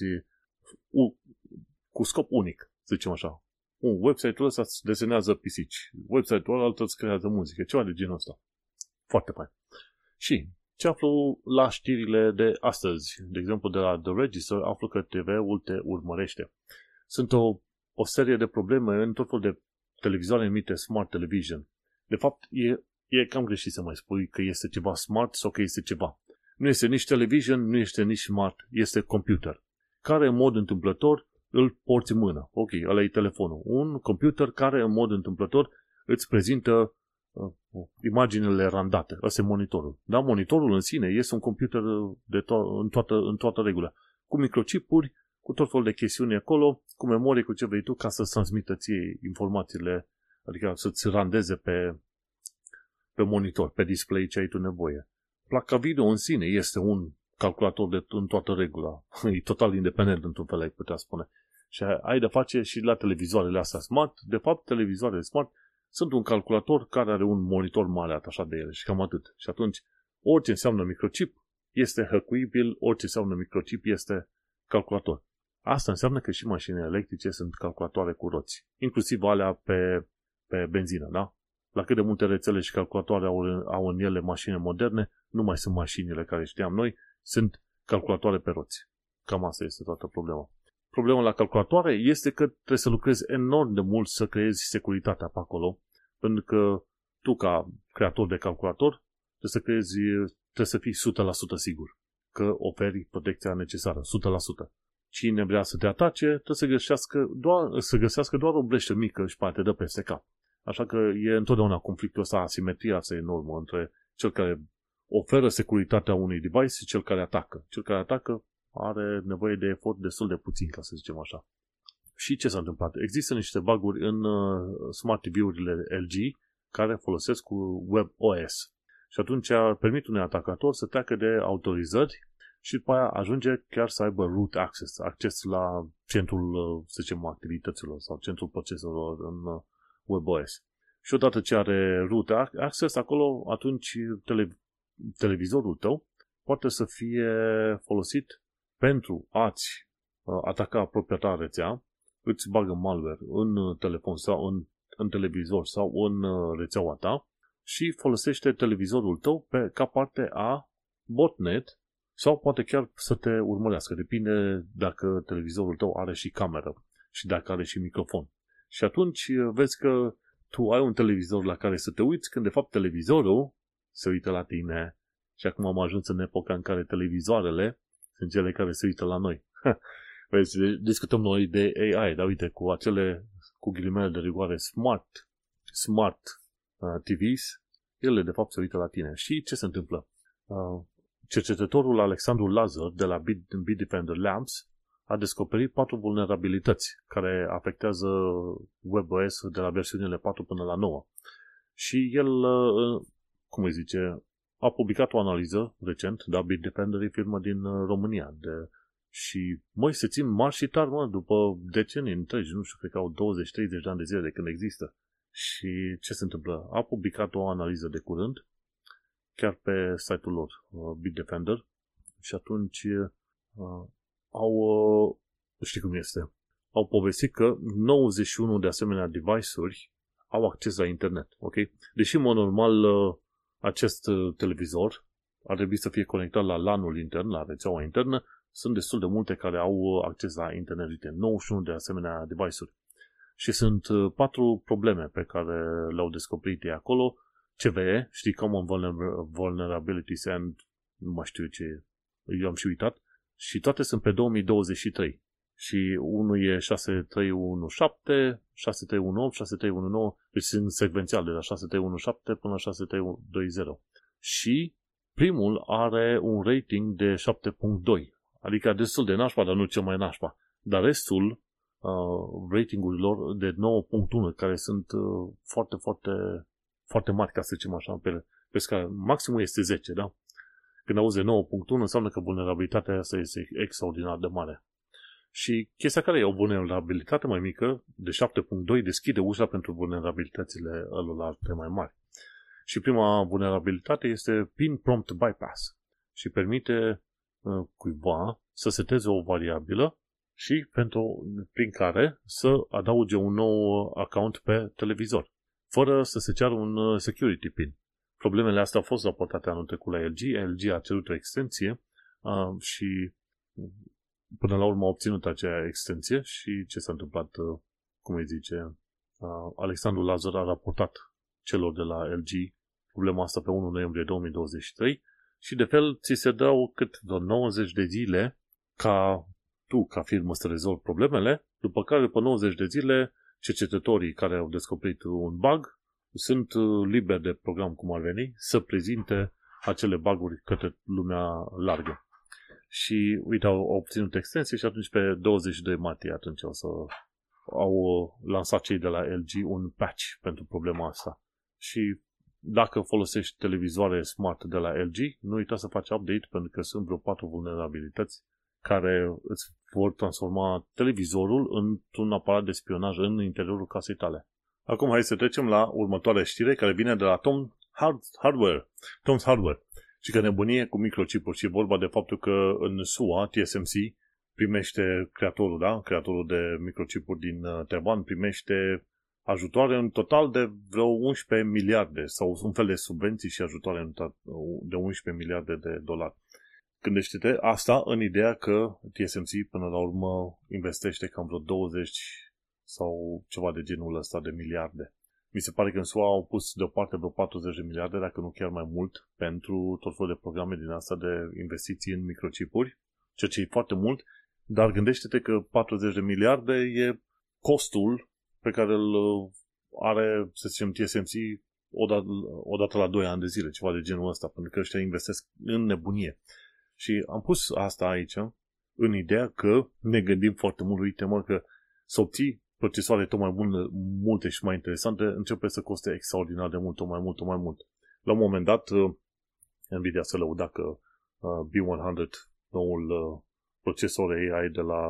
cu scop unic, să zicem așa. Website-ul ăsta îți desenează pisici, website-ul ăla îți creează muzică, ceva de genul ăsta. Foarte fain. Și ce aflu la știrile de astăzi? De exemplu, de la The Register, aflu că TV-ul te urmărește. Sunt o serie de probleme în tot felul de televizoare numite Smart Television. De fapt, e cam greșit să mai spui că este ceva smart sau că este ceva. Nu este nici television, nu este nici smart, este computer, care în mod întâmplător îl porți în mână. Ok, ăla e telefonul. Un computer care în mod întâmplător îți prezintă imaginele randate. Ăsta e monitorul. Da? Monitorul în sine este un computer în toată regula. Cu microchipuri, cu tot felul de chestiuni acolo, cu memorie, cu ce vrei tu, ca să-ți transmită ție informațiile, adică să-ți randeze pe monitor, pe display ce ai tu nevoie. Placa video în sine este un calculator în toată regula. E total independent, într-un fel, ai putea spune. Și ai de face și la televizoarele astea smart. De fapt, televizoarele smart sunt un calculator care are un monitor mare atașat de ele și cam atât. Și atunci, orice înseamnă microchip este hăcuibil, orice înseamnă microchip este calculator. Asta înseamnă că și mașinile electrice sunt calculatoare cu roți, inclusiv alea pe benzină, da? La cât de multe rețele și calculatoare au în ele mașini moderne, nu mai sunt mașinile care știam noi, sunt calculatoare pe roți. Cam asta este toată problema. Problema la calculatoare este că trebuie să lucrezi enorm de mult să creezi securitatea pe acolo, pentru că tu, ca creator de calculator, trebuie să fii 100% sigur că oferi protecția necesară, 100%. Cine vrea să te atace, trebuie să găsească doar o breșă mică și poate te dă peste cap. Așa că e întotdeauna conflictul ăsta, asimetria asta enormă între cel care oferă securitatea unui device și cel care atacă. Cel care atacă are nevoie de efort destul de puțin, ca să zicem așa. Și ce s-a întâmplat? Există niște bug-uri în Smart TV-urile LG care folosesc cu WebOS. Și atunci permit unui atacator să treacă de autorizări și după aia ajunge chiar să aibă root access, acces la centrul, să zicem, activităților sau centrul proceselor în WebOS. Și odată ce are root access acolo, atunci televizorul tău poate să fie folosit pentru a-ți ataca propria ta rețea, îți bagă malware în telefon sau în televizor sau în rețeaua ta și folosește televizorul tău ca parte a botnet sau poate chiar să te urmărească. Depinde dacă televizorul tău are și cameră și dacă are și microfon. Și atunci vezi că tu ai un televizor la care să te uiți, când de fapt televizorul se uită la tine și acum am ajuns în epoca în care televizoarele sunt cele care se uită la noi. Vezi, discutăm noi de AI, dar uite, cu acele, cu ghilimele de rigoare, smart TVs, ele de fapt se uită la tine. Și ce se întâmplă? Cercetătorul Alexandru Lazar de la Bitdefender Labs a descoperit 4 vulnerabilități care afectează WebOS de la versiunile 4 până la 9. Și el, cum îi zice, a publicat o analiză recent, da, Bitdefender e firmă din România. Și, se țin mari și tari, după decenii întregi, nu știu, cred că au 20-30 de ani de zile de când există. Și ce se întâmplă? A publicat o analiză de curând, chiar pe site-ul lor, Bitdefender, și atunci știi cum este, au povestit că 91 de asemenea device-uri au acces la internet, ok? Deși, în mod normal, acest televizor ar trebui să fie conectat la LAN-ul intern, la rețeaua internă, sunt destul de multe care au acces la internet, 91 de asemenea device-uri. Și sunt 4 probleme pe care le-au descoperit ei acolo, CVE, știi, Common Vulnerabilities and nu mai știu ce, eu am și uitat, și toate sunt pe 2023. Și unul e 6317, 6318, 6319, deci sunt secvențial de la 6317 până la 6320. Și primul are un rating de 7.2, adică destul de nașpa, dar nu cel mai nașpa. Dar restul ratingurilor de 9.1, care sunt foarte, foarte, foarte mari, ca să zicem așa, pe scară. Maximul este 10, da? Când auzi de 9.1, înseamnă că vulnerabilitatea asta este extraordinar de mare. Și chestia care e o vulnerabilitate mai mică, de 7.2, deschide ușa pentru vulnerabilitățile alorlalte mai mari. Și prima vulnerabilitate este Pin Prompt Bypass și permite cuiva să seteze o variabilă și prin care să adauge un nou account pe televizor, fără să se ceară un security pin. Problemele astea au fost raportate anul trecut la LG. LG a cerut o extensie și până la urmă a obținut acea extensie și ce s-a întâmplat, cum îi zice, Alexandru Lazar a raportat celor de la LG problema asta pe 1 noiembrie 2023 și de fel ți se dau doar 90 de zile ca tu, ca firmă, să rezolvi problemele, după care, după 90 de zile, cercetătorii care au descoperit un bug sunt liberi de program, cum ar veni, să prezinte acele bug-uri către lumea largă. Și, uite, au obținut extensie și atunci pe 22 martie atunci au lansat cei de la LG un patch pentru problema asta. Și dacă folosești televizoare smart de la LG, nu uita să faci update, pentru că sunt vreo 4 vulnerabilități care îți vor transforma televizorul într-un aparat de spionaj în interiorul casei tale. Acum hai să trecem la următoarea știre care vine de la Tom's Hardware. Și că nebunie cu microchipuri și vorba de faptul că în SUA, TSMC primește creatorul de microchipuri din Taiwan, primește ajutoare în total de vreo 11 miliarde sau un fel de subvenții și ajutoare de 11 miliarde de dolari. Gândește-te asta în ideea că TSMC până la urmă investește cam vreo 20 sau ceva de genul ăsta de miliarde. Mi se pare că în SUA au pus deoparte vreo 40 de miliarde, dacă nu chiar mai mult, pentru tot felul de programe din asta de investiții în microchipuri, ceea ce e foarte mult, dar gândește-te că 40 de miliarde e costul pe care îl are, să zicem, TSMC odată la 2 ani de zile, ceva de genul ăsta, pentru că ăștia investesc în nebunie. Și am pus asta aici în ideea că ne gândim foarte mult, uite mă, că să obții procesoare tot mai multe și mai interesante începe să coste extraordinar de mult, tot mai mult. La un moment dat, Nvidia se lăuda că B100, noul procesor AI de la,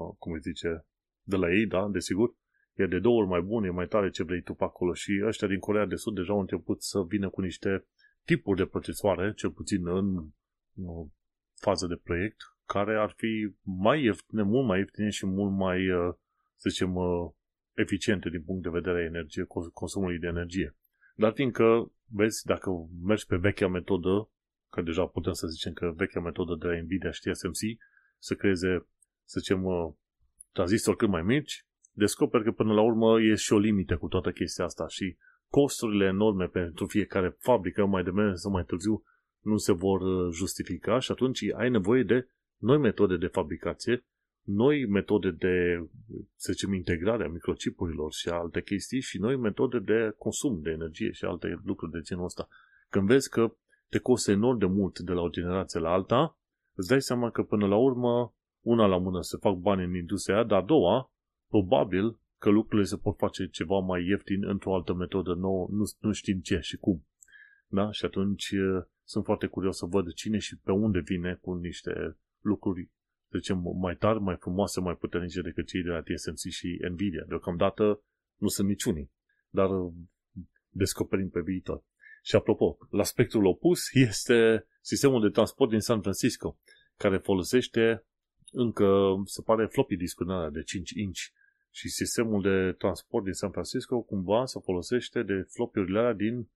de la ei, da, desigur, e de 2 ori mai bun, e mai tare ce vrei tu pe acolo și ăștia din Coreea de Sud deja au început să vină cu niște tipuri de procesoare, cel puțin în fază de proiect, care ar fi mai ieftine, mult mai ieftine și mult mai, să zicem, eficiente din punct de vedere a energie, consumului de energie. Dar fiindcă, vezi, dacă mergi pe vechea metodă, că deja putem să zicem că vechea metodă de la Nvidia și TSMC, să creeze, să zicem, tranzistori cât mai mici, descoperi că până la urmă e și o limită cu toată chestia asta și costurile enorme pentru fiecare fabrică, mai devreme sau mai târziu, nu se vor justifica și atunci ai nevoie de noi metode de fabricație, noi metode de, să zicem, integrare a microchipurilor și alte chestii și noi metode de consum de energie și alte lucruri de genul ăsta. Când vezi că te costă enorm de mult de la o generație la alta, îți dai seama că până la urmă, una la mână se fac bani în industria aia, dar a doua, probabil că lucrurile se pot face ceva mai ieftin într-o altă metodă nouă, nu știm ce și cum. Da? Și atunci sunt foarte curios să văd cine și pe unde vine cu niște lucruri, să zicem, mai tari, mai frumoase, mai puternice decât cei de la TSMC și Nvidia. Deocamdată nu sunt niciunii, dar descoperim pe viitor. Și apropo, la spectrul opus este sistemul de transport din San Francisco, care folosește încă, se pare, floppy disk-uri alea de 5 inch. Și sistemul de transport din San Francisco cumva se folosește de floppy-urile alea din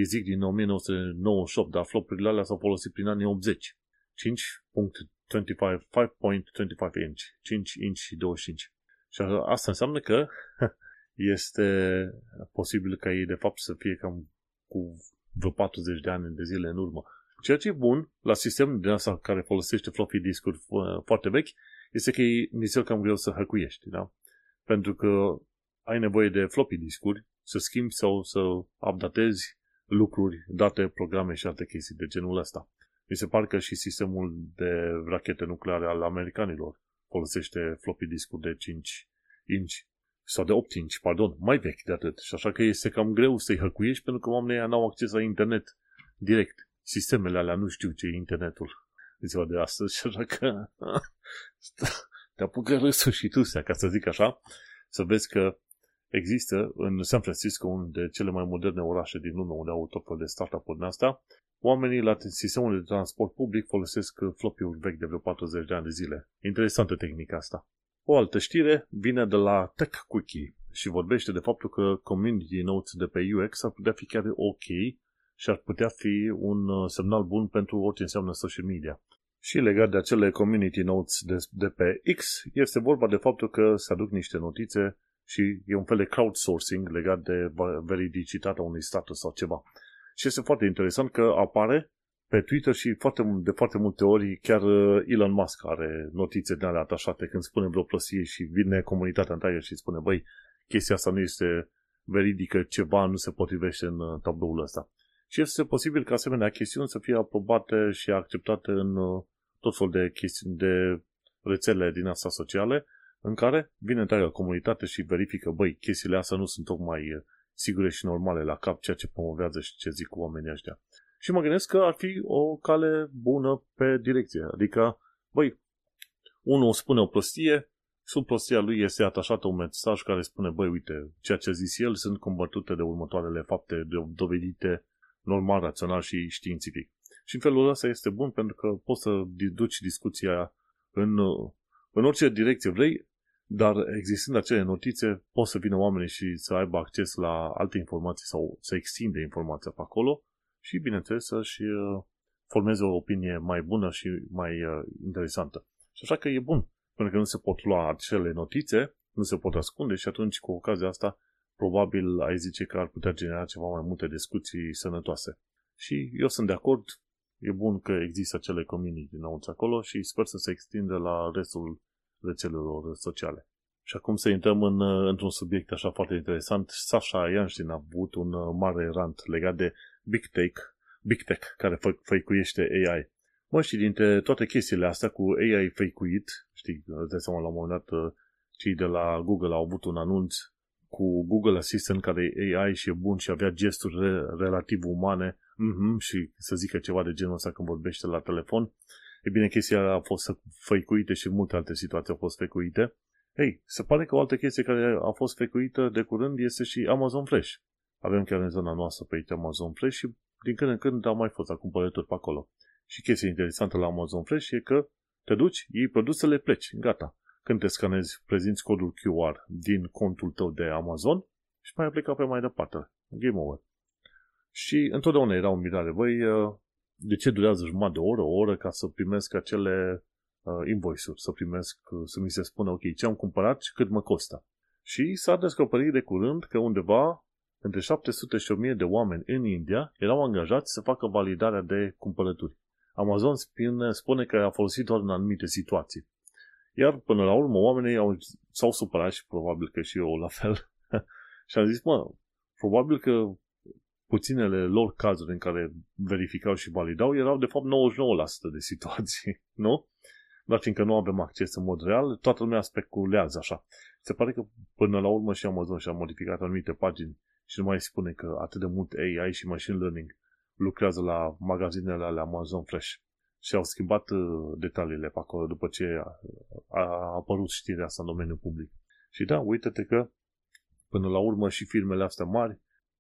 1998, dar floppy-urile alea s-au folosit prin anii 80. 5.25 inch, 5 inch și 25. Și asta înseamnă că este posibil ca ei de fapt să fie cam cu vreo 40 de ani de zile în urmă. Ceea ce e bun la sistemul din asta care folosește floppy discuri foarte vechi este că e nițel cam greu să hăcuiești, da? Pentru că ai nevoie de floppy discuri să schimbi sau să updatezi lucruri, date, programe și alte chestii de genul ăsta. Mi se pare că și sistemul de rachete nucleare al americanilor folosește floppy discuri de 5 inch sau de 8 inch, pardon, mai vechi de atât. Și așa că este cam greu să-i hăcuiești pentru că oamenii n-au acces la internet direct. Sistemele alea nu știu ce e internetul în ziua de astăzi și așa că te apucă râsul și tu, ca să zic așa, să vezi că există în San Francisco, unul de cele mai moderne orașe din lume, unde au tot fel de startup-uri din asta, oamenii la sistemul de transport public folosesc floppy-uri vechi de vreo 40 de ani de zile. Interesantă tehnica asta. O altă știre vine de la TechQuickie și vorbește de faptul că Community Notes de pe UX ar putea fi chiar ok și ar putea fi un semnal bun pentru orice înseamnă social media. Și legat de acele Community Notes de pe X, este vorba de faptul că se aduc niște notițe și e un fel de crowdsourcing legat de veridicitatea unui status sau ceva. Și este foarte interesant că apare pe Twitter și de foarte multe ori chiar Elon Musk are notițe de alea atașate când spune vreo prostie și vine comunitatea întreagă și spune, băi, chestia asta nu este veridică, ceva nu se potrivește în tabloul ăsta. Și este posibil ca asemenea chestiuni să fie aprobate și acceptate în tot fel de chestiuni de rețele din astea sociale, în care vine întreaga comunitate și verifică, băi, chestiile astea nu sunt tocmai sigure și normale la cap, ceea ce promovează și ce zic cu oamenii ăștia. Și mă gândesc că ar fi o cale bună pe direcție. Adică, băi, unul spune o prostie, sub prostia lui este atașată un mesaj care spune, băi, uite, ceea ce a zis el sunt combătute de următoarele fapte dovedite normal, rațional și științific. Și în felul ăsta este bun pentru că poți să duci discuția în orice direcție vrei, dar existând acele notițe, poți să vină oamenii și să aibă acces la alte informații sau să extinde informația pe acolo și, bineînțeles, să-și formeze o opinie mai bună și mai interesantă. Și așa că e bun, pentru că nu se pot lua acele notițe, nu se pot ascunde și atunci, cu ocazia asta, probabil ai zice că ar putea genera ceva mai multe discuții sănătoase. Și eu sunt de acord, e bun că există acele community notes acolo și sper să se extindă la restul rețelelor sociale. Și acum să intrăm într-un subiect așa foarte interesant. Sasha Ianștin a avut un mare rant legat de Big Tech care fake-uiește AI. Mă, și dintre toate chestiile astea cu AI fake-uit, știi, îți dai seama, la un moment dat cei de la Google au avut un anunț cu Google Assistant care e AI și e bun și avea gesturi relativ umane și să zică ceva de genul ăsta când vorbește la telefon. E bine, chestia a fost fake-uite și multe alte situații au fost fake-uite. Ei, se pare că o altă chestie care a fost fake-uită de curând este și Amazon Fresh. Avem chiar în zona noastră pe aici Amazon Fresh și din când în când au mai fost la cumpărături pe acolo. Și chestia interesantă la Amazon Fresh e că te duci, iei produsele, pleci, gata. Când te scanezi, prezinți codul QR din contul tău de Amazon și mai aplica pe mai departe. Game over. Și întotdeauna era o mirare. Băi, de ce durează jumătate de oră, o oră ca să primesc acele invoice-uri, să mi se spună, ok, ce am cumpărat și cât mă costă. Și s-a descoperit de curând că undeva între 700 și 1000 de oameni în India erau angajați să facă validarea de cumpărături. Amazon spune că a folosit doar în anumite situații. Iar până la urmă oamenii s-au supărat și probabil că și eu la fel. Și am zis, probabil că puținele lor cazuri în care verificau și validau erau de fapt 99% de situații, nu? Dar fiindcă nu avem acces în mod real, toată lumea speculează așa. Se pare că până la urmă și Amazon și-a modificat anumite pagini și nu mai spune că atât de mult AI și machine learning lucrează la magazinele ale Amazon Fresh. Și au schimbat detaliile pe acolo după ce a apărut știrea asta în domeniul public. Și da, uite-te că până la urmă și firmele astea mari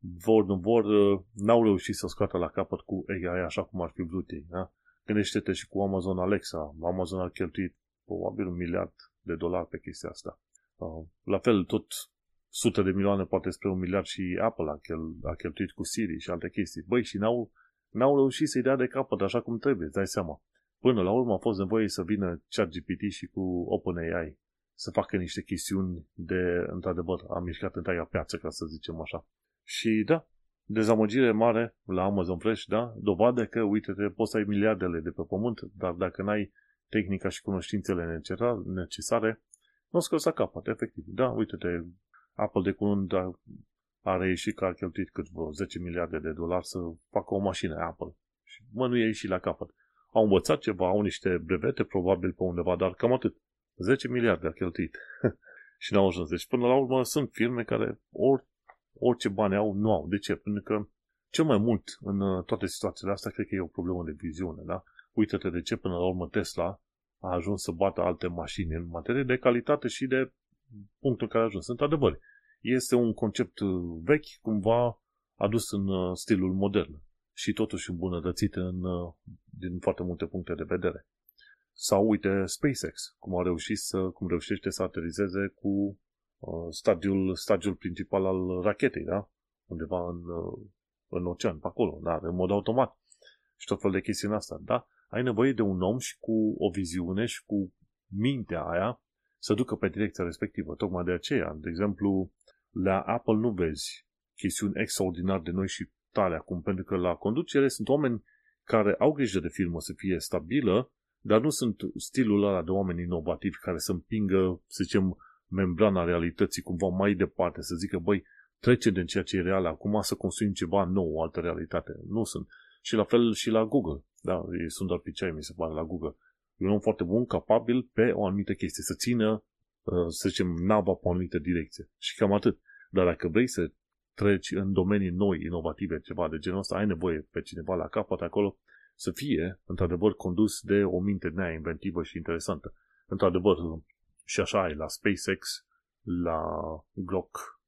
n-au reușit să scoată la capăt cu AI așa cum ar fi vrut ei. Da? Gândește-te și cu Amazon Alexa. Amazon a cheltuit probabil $1 miliard pe chestia asta. La fel, tot sute de milioane, poate spre $1 miliard și Apple a cheltuit cu Siri și alte chestii. Băi, și n-au reușit să-i dea de capăt așa cum trebuie, îți dai seama. Până la urmă a fost nevoie să vină ChatGPT și cu OpenAI să facă niște chestiuni de, într-adevăr, a mișcat întreaga piață, ca să zicem așa. Și da, dezamăgire mare la Amazon Fresh, da? Dovadă că, uite-te, poți să ai miliardele de pe pământ, dar dacă n-ai tehnica și cunoștințele necesare, nu o scoți la capăt, efectiv. Da, uite-te, Apple de curând a reieșit că a cheltuit cât vreo $10 miliarde să facă o mașină Apple. Și nu e ieșit la capăt. Au învățat ceva, au niște brevete probabil pe undeva, dar cam atât. 10 miliarde a cheltuit. Și n-au ajuns. Deci până la urmă sunt firme care orice bani au, nu au. De ce? Pentru că cel mai mult în toate situațiile astea cred că e o problemă de viziune. Da? Uite-te de ce până la urmă Tesla a ajuns să bată alte mașini în materie de calitate și de punctul în care a ajuns. Într-adevăr, este un concept vechi, cumva adus în stilul modern și totuși îmbunătățit din foarte multe puncte de vedere. Sau uite SpaceX, cum reușește să aterizeze cu stadiul principal al rachetei, da? Undeva în ocean, pe acolo, da? În mod automat. Și tot fel de chestiuni astea, da? Ai nevoie de un om și cu o viziune și cu mintea aia să ducă pe direcția respectivă. Tocmai de aceea, de exemplu, la Apple nu vezi chestiuni extraordinar de noi și tale acum, pentru că la conducere sunt oameni care au grijă de firmă să fie stabilă, dar nu sunt stilul ăla de oameni inovativi care să împingă, să zicem, membrana realității cumva mai departe, să zică, băi, trece din ceea ce e real, acum să construim ceva nou, o altă realitate. Nu sunt. Și la fel și la Google. Da, ei sunt doar picei, mi se pare, la Google. E un om foarte bun, capabil pe o anumită chestie, să țină, să zicem, nava pe o anumită direcție. Și cam atât. Dar dacă vrei să treci în domenii noi, inovative, ceva de genul ăsta, ai nevoie pe cineva la capăt acolo să fie, într-adevăr, condus de o minte de-aia inventivă și interesantă. Într-adevăr, și așa ai la SpaceX, la Grok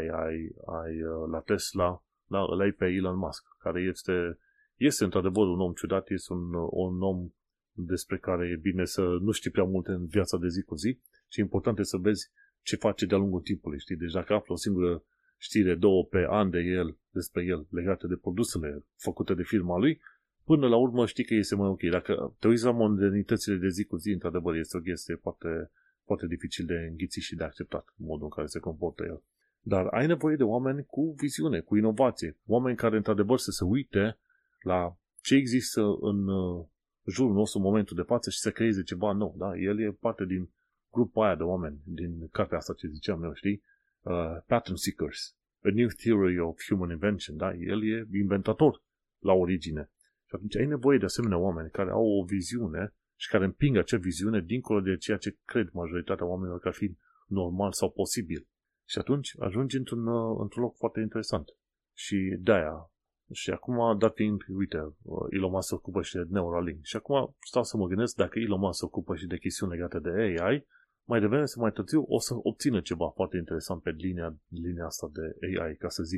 AI, la Tesla, da, îl ai pe Elon Musk, care este într-adevăr un om ciudat, este un om despre care e bine să nu știi prea multe în viața de zi cu zi, ci important e să vezi ce face de-a lungul timpului, știi? Deci dacă află o singură știre, 2 pe an despre el, legate de produsele făcute de firma lui, până la urmă știi că este mai ok. Dacă te uiți la modernitățile de zi cu zi, într-adevăr, este o chestie foarte, foarte dificil de înghițit și de acceptat, modul în care se comportă el. Dar ai nevoie de oameni cu viziune, cu inovație, oameni care, într-adevăr, să se uite la ce există în jurul nostru în momentul de față și să creeze ceva nou. Da? El e parte din grupul aia de oameni, din cartea asta ce ziceam eu, știi? Pattern Seekers, A New Theory of Human Invention. Da? El e inventator la origine. Și atunci ai nevoie de asemenea oameni care au o viziune și care împing acea viziune dincolo de ceea ce cred majoritatea oamenilor că ar fi normal sau posibil. Și atunci ajungi într-un loc foarte interesant. Și de-aia. Și acum, dat fiind, uite, Elon Musk se ocupă și de Neuralink. Și acum stau să mă gândesc dacă Elon Musk se ocupă și de chestiuni legate de AI, mai devreme sau mai târziu o să obțină ceva foarte interesant pe linia asta de AI,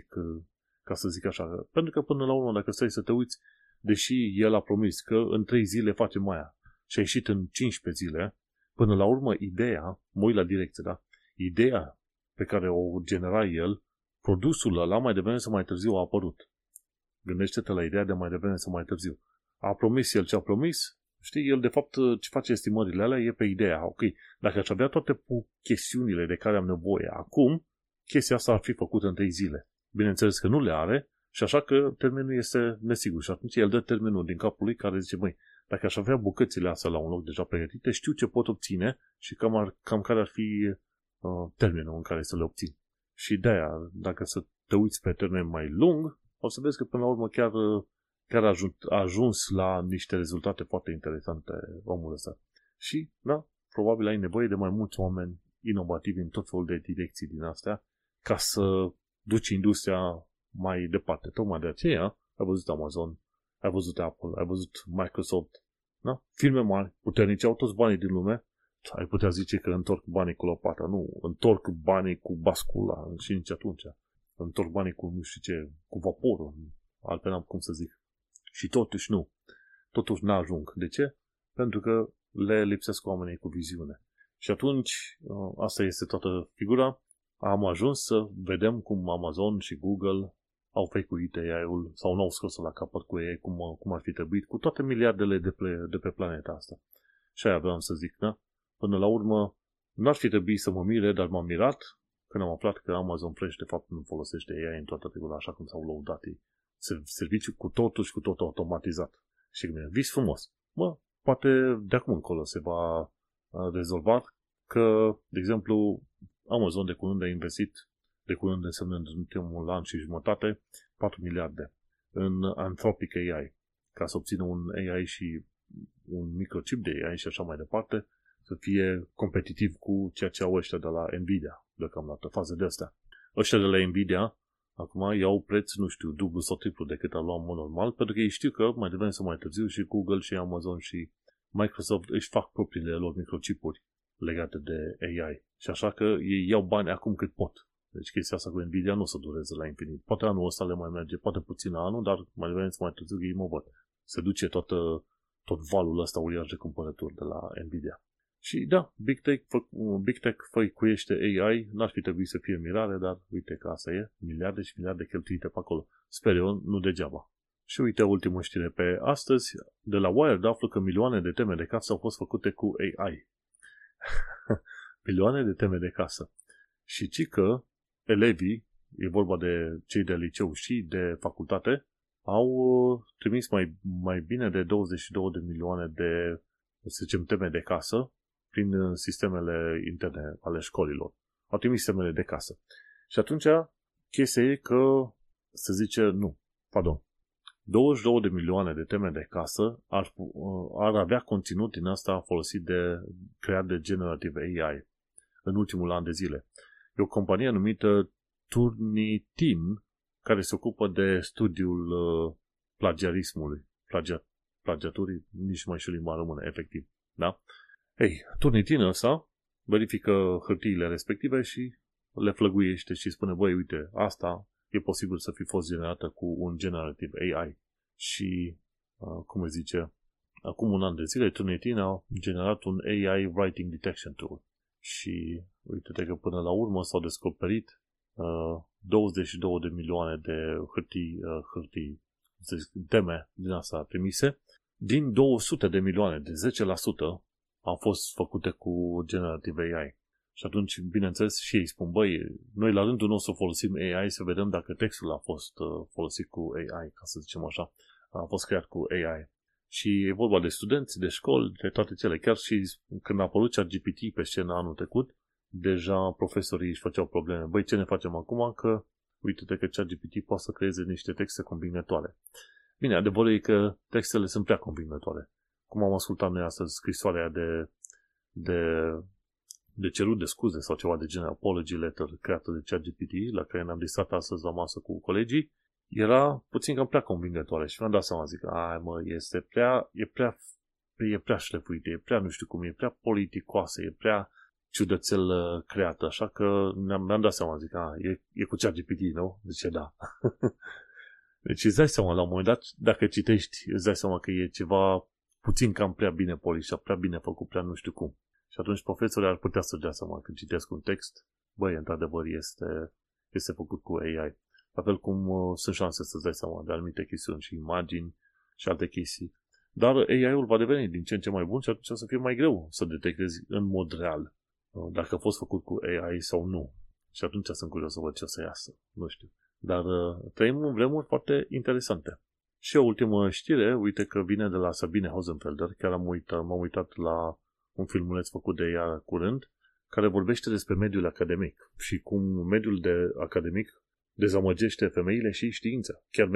ca să zic așa. Pentru că până la urmă, dacă stai să te uiți, deși el a promis că în 3 zile facem aia și a ieșit în 15 zile, până la urmă ideea, mă uit la direcție, da? Ideea pe care o genera el, produsul ăla mai devreme sau mai târziu a apărut. Gândește-te la ideea de mai devreme sau mai târziu. A promis el ce a promis, știi, el de fapt ce face estimările alea e pe ideea, ok, dacă aș avea toate chestiunile de care am nevoie acum, chestia asta ar fi făcută în 3 zile. bineînțeles că nu le are și așa că termenul este nesigur. Și atunci el dă termenul din capul lui care zice, măi, dacă aș avea bucățile astea la un loc deja pregătite, știu ce pot obține și cam care ar fi termenul în care să le obțin. Și de-aia, dacă să te uiți pe termen mai lung, o să vezi că până la urmă chiar a ajuns la niște rezultate foarte interesante omul ăsta. Și, da, probabil ai nevoie de mai mulți oameni inovativi în tot felul de direcții din astea ca să duci industria mai departe. Tocmai de aceea ai văzut Amazon, ai văzut Apple, ai văzut Microsoft, da? Firme mari, puternice, au toți banii din lume. Ai putea zice că întorc banii cu lopata. Nu, întorc banii cu bascula și nici atunci. Întorc banii cu nu știu ce, cu vaporul. Altfel n-am cum să zic. Și totuși nu. Totuși n-ajung. De ce? Pentru că le lipsesc oamenii cu viziune. Și atunci, asta este toată figura. Am ajuns să vedem cum Amazon și Google au făcut AI-ul sau nu au scos la capăt cu AI cum ar fi trebuit, cu toate miliardele de pe planeta asta. Și aia vreau să zic, da? Până la urmă, n-ar fi trebuit să mă mire, dar m-am mirat când am aflat că Amazon Fresh de fapt nu folosește AI în toată regula, așa cum s-au lăudat ei. Serviciu cu totul și cu totul automatizat. Și gândeam, vis frumos. Poate de acum încolo se va rezolva că, de exemplu, Amazon de curând a investit, de curând înseamnă în ultimul an și jumătate, 4 miliarde în Anthropic AI, ca să obțină un AI și un microchip de AI și așa mai departe, să fie competitiv cu ceea ce au ăștia de la Nvidia, deocamdată, fază de astea. Ăștia de la Nvidia, acum iau preț, nu știu, dublu sau triplu decât a luat în mod normal, pentru că ei știu că mai devreme sau mai târziu și Google și Amazon și Microsoft își fac propriile lor microchipuri legate de AI. Și așa că ei iau bani acum cât pot. Deci chestia asta cu Nvidia nu o să dureze la infinit. Poate anul ăsta le mai merge, poate puțin anul, dar mai devreme sau mai târziu ei mă văd. Se duce tot valul ăsta uriaș de cumpărături de la Nvidia. Și da, Big Tech făcuiește AI, n-ar fi trebuit să fie mirare, dar uite că asta e, miliarde și miliarde cheltuite pe acolo. Sper eu, nu degeaba. Și uite ultimul știre pe astăzi, de la Wired află că milioane de teme de casă au fost făcute cu AI. Milioane de teme de casă. Și ci că elevii, e vorba de cei de liceu și de facultate, au trimis mai bine de 22 de milioane de, să zicem, teme de casă prin sistemele interne ale școlilor. Au trimis temele de casă. Și atunci, chestia e că se zice, 22 de milioane de teme de casă ar avea conținut din asta folosit creat de Generative AI în ultimul an de zile. E o companie numită Turnitin, care se ocupă de studiul plagiarismului. Plagiaturii, nici mai știu limba română, efectiv. Da? Ei, Turnitin ăsta verifică hârtiile respective și le flăguiește și spune, băi, uite, asta e posibil să fi fost generată cu un Generative AI. Și, cum îi zice, acum un an de zile, Turnitin a generat un AI Writing Detection Tool. Și uite-te că până la urmă s-au descoperit 22 de milioane de hârtii, teme din asta trimise, din 200 de milioane, de 10%, au fost făcute cu Generative AI. Și atunci, bineînțeles, și ei spun, băi, noi la rândul nostru folosim AI să vedem dacă textul a fost folosit cu AI, ca să zicem așa, a fost creat cu AI. Și e vorba de studenți, de școli, de toate cele. Chiar și când a apărut ChatGPT pe scenă anul trecut, deja profesorii își făceau probleme. Băi, ce ne facem acum? Că uite-te că ChatGPT poate să creeze niște texte combinatoare. Bine, adevărul e că textele sunt prea combinatoare. Cum am ascultat noi astăzi scrisoarea de cerut de scuze sau ceva de genul apology letter creată de ChatGPT, la care ne-am discutat astăzi la masă cu colegii, era puțin cam prea convingătoare și mi-am dat seama, zic, e prea șlefuită, e prea nu știu cum, e prea politicoasă, e prea ciudățel creată, așa că mi-am dat seama, zic, e cu ChatGPT, nu? Zice, da. Deci îți dai seama, la un moment dat, dacă citești, îți dai seama că e ceva puțin cam prea bine polișat, prea bine făcut, prea nu știu cum. Și atunci profesorii ar putea să dea seama când citesc un text, băi, într-adevăr este făcut cu AI. La fel cum sunt șanse să-ți dai seama de anumite chestiuni și imagini și alte chestii. Dar AI-ul va deveni din ce în ce mai bun și atunci o să fie mai greu să detectezi în mod real dacă a fost făcut cu AI sau nu. Și atunci sunt curios să văd ce o să iasă. Nu știu. Dar trăim în vremuri foarte interesante. Și o ultimă știre, uite că vine de la Sabine Hausenfelder, chiar m-am uitat la un filmuleț făcut de ea curând, care vorbește despre mediul academic și cum mediul academic dezamăgește femeile și știința, chiar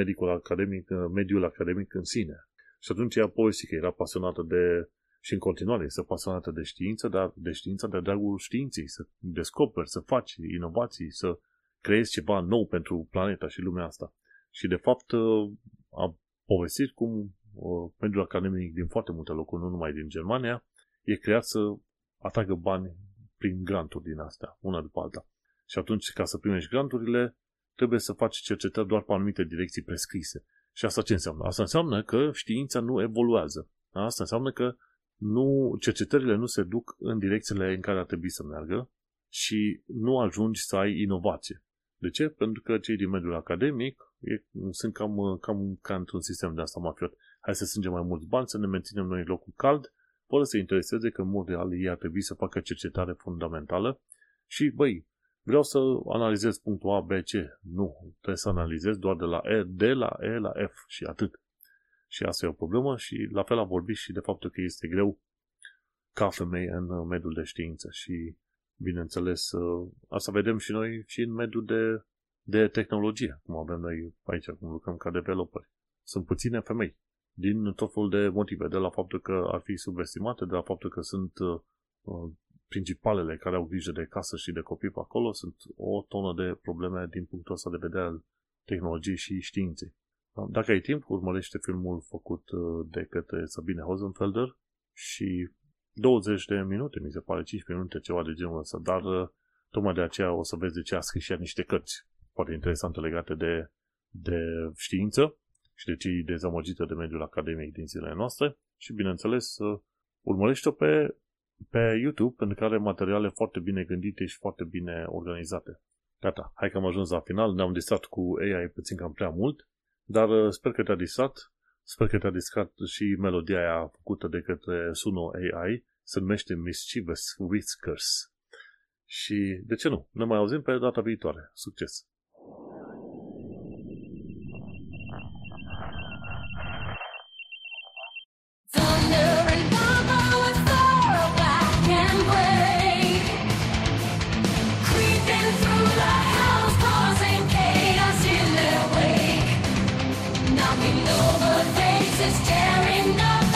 mediul academic în sine. Și atunci ea povesti că era pasionată și în continuare este pasionată de știință, dar de știință de dragul științei, să descoperi, să faci inovații, să creezi ceva nou pentru planeta și lumea asta. Și de fapt a povestit cum mediul academic din foarte multe locuri, nu numai din Germania, e creat să atragă bani prin granturi din astea, una după alta. Și atunci, ca să primești granturile, trebuie să faci cercetări doar pe anumite direcții prescrise. Și asta ce înseamnă? Asta înseamnă că știința nu evoluează. Asta înseamnă că cercetările nu se duc în direcțiile în care ar trebui să meargă și nu ajungi să ai inovație. De ce? Pentru că cei din mediul academic sunt ca într-un sistem de asta mafiot. Hai să strângem mai mulți bani, să ne menținem noi locul cald, fără să intereseze că în mod real ei ar trebui să facă cercetare fundamentală și, vreau să analizez punctul A, B, C. Nu, trebuie să analizez doar de la E la F și atât. Și asta e o problemă și la fel a vorbit și de faptul că este greu ca femeie în mediul de știință și, bineînțeles, asta vedem și noi și în mediul de tehnologie, cum avem noi aici, cum lucrăm ca developeri. Sunt puține femei, din tot felul de motive, de la faptul că ar fi subestimate, de la faptul că sunt principalele care au grijă de casă și de copii pe acolo, sunt o tonă de probleme din punctul ăsta de vedere al tehnologiei și științei. Dacă ai timp, urmărește filmul făcut de către Sabine Hausenfelder și 20 de minute, mi se pare 15 minute, ceva de genul ăsta, dar tocmai de aceea o să vezi de ce a scris și ea niște cărți foarte interesante legate de știință și de cei dezamăgită de mediul academic din zilele noastre și, bineînțeles, urmărește-o pe YouTube, pentru că are materiale foarte bine gândite și foarte bine organizate. Gata, hai că am ajuns la final, ne-am distrat cu AI puțin cam prea mult, dar sper că te-a distrat, sper că te-a distrat și melodia aia făcută de către Suno AI, se numește Mischievous Whiskers. Și de ce nu? Ne mai auzim pe data viitoare. Succes! Thunder and thunder with sorrow black and gray, creeping through the house, causing chaos in their wake, knocking over faces, tearing up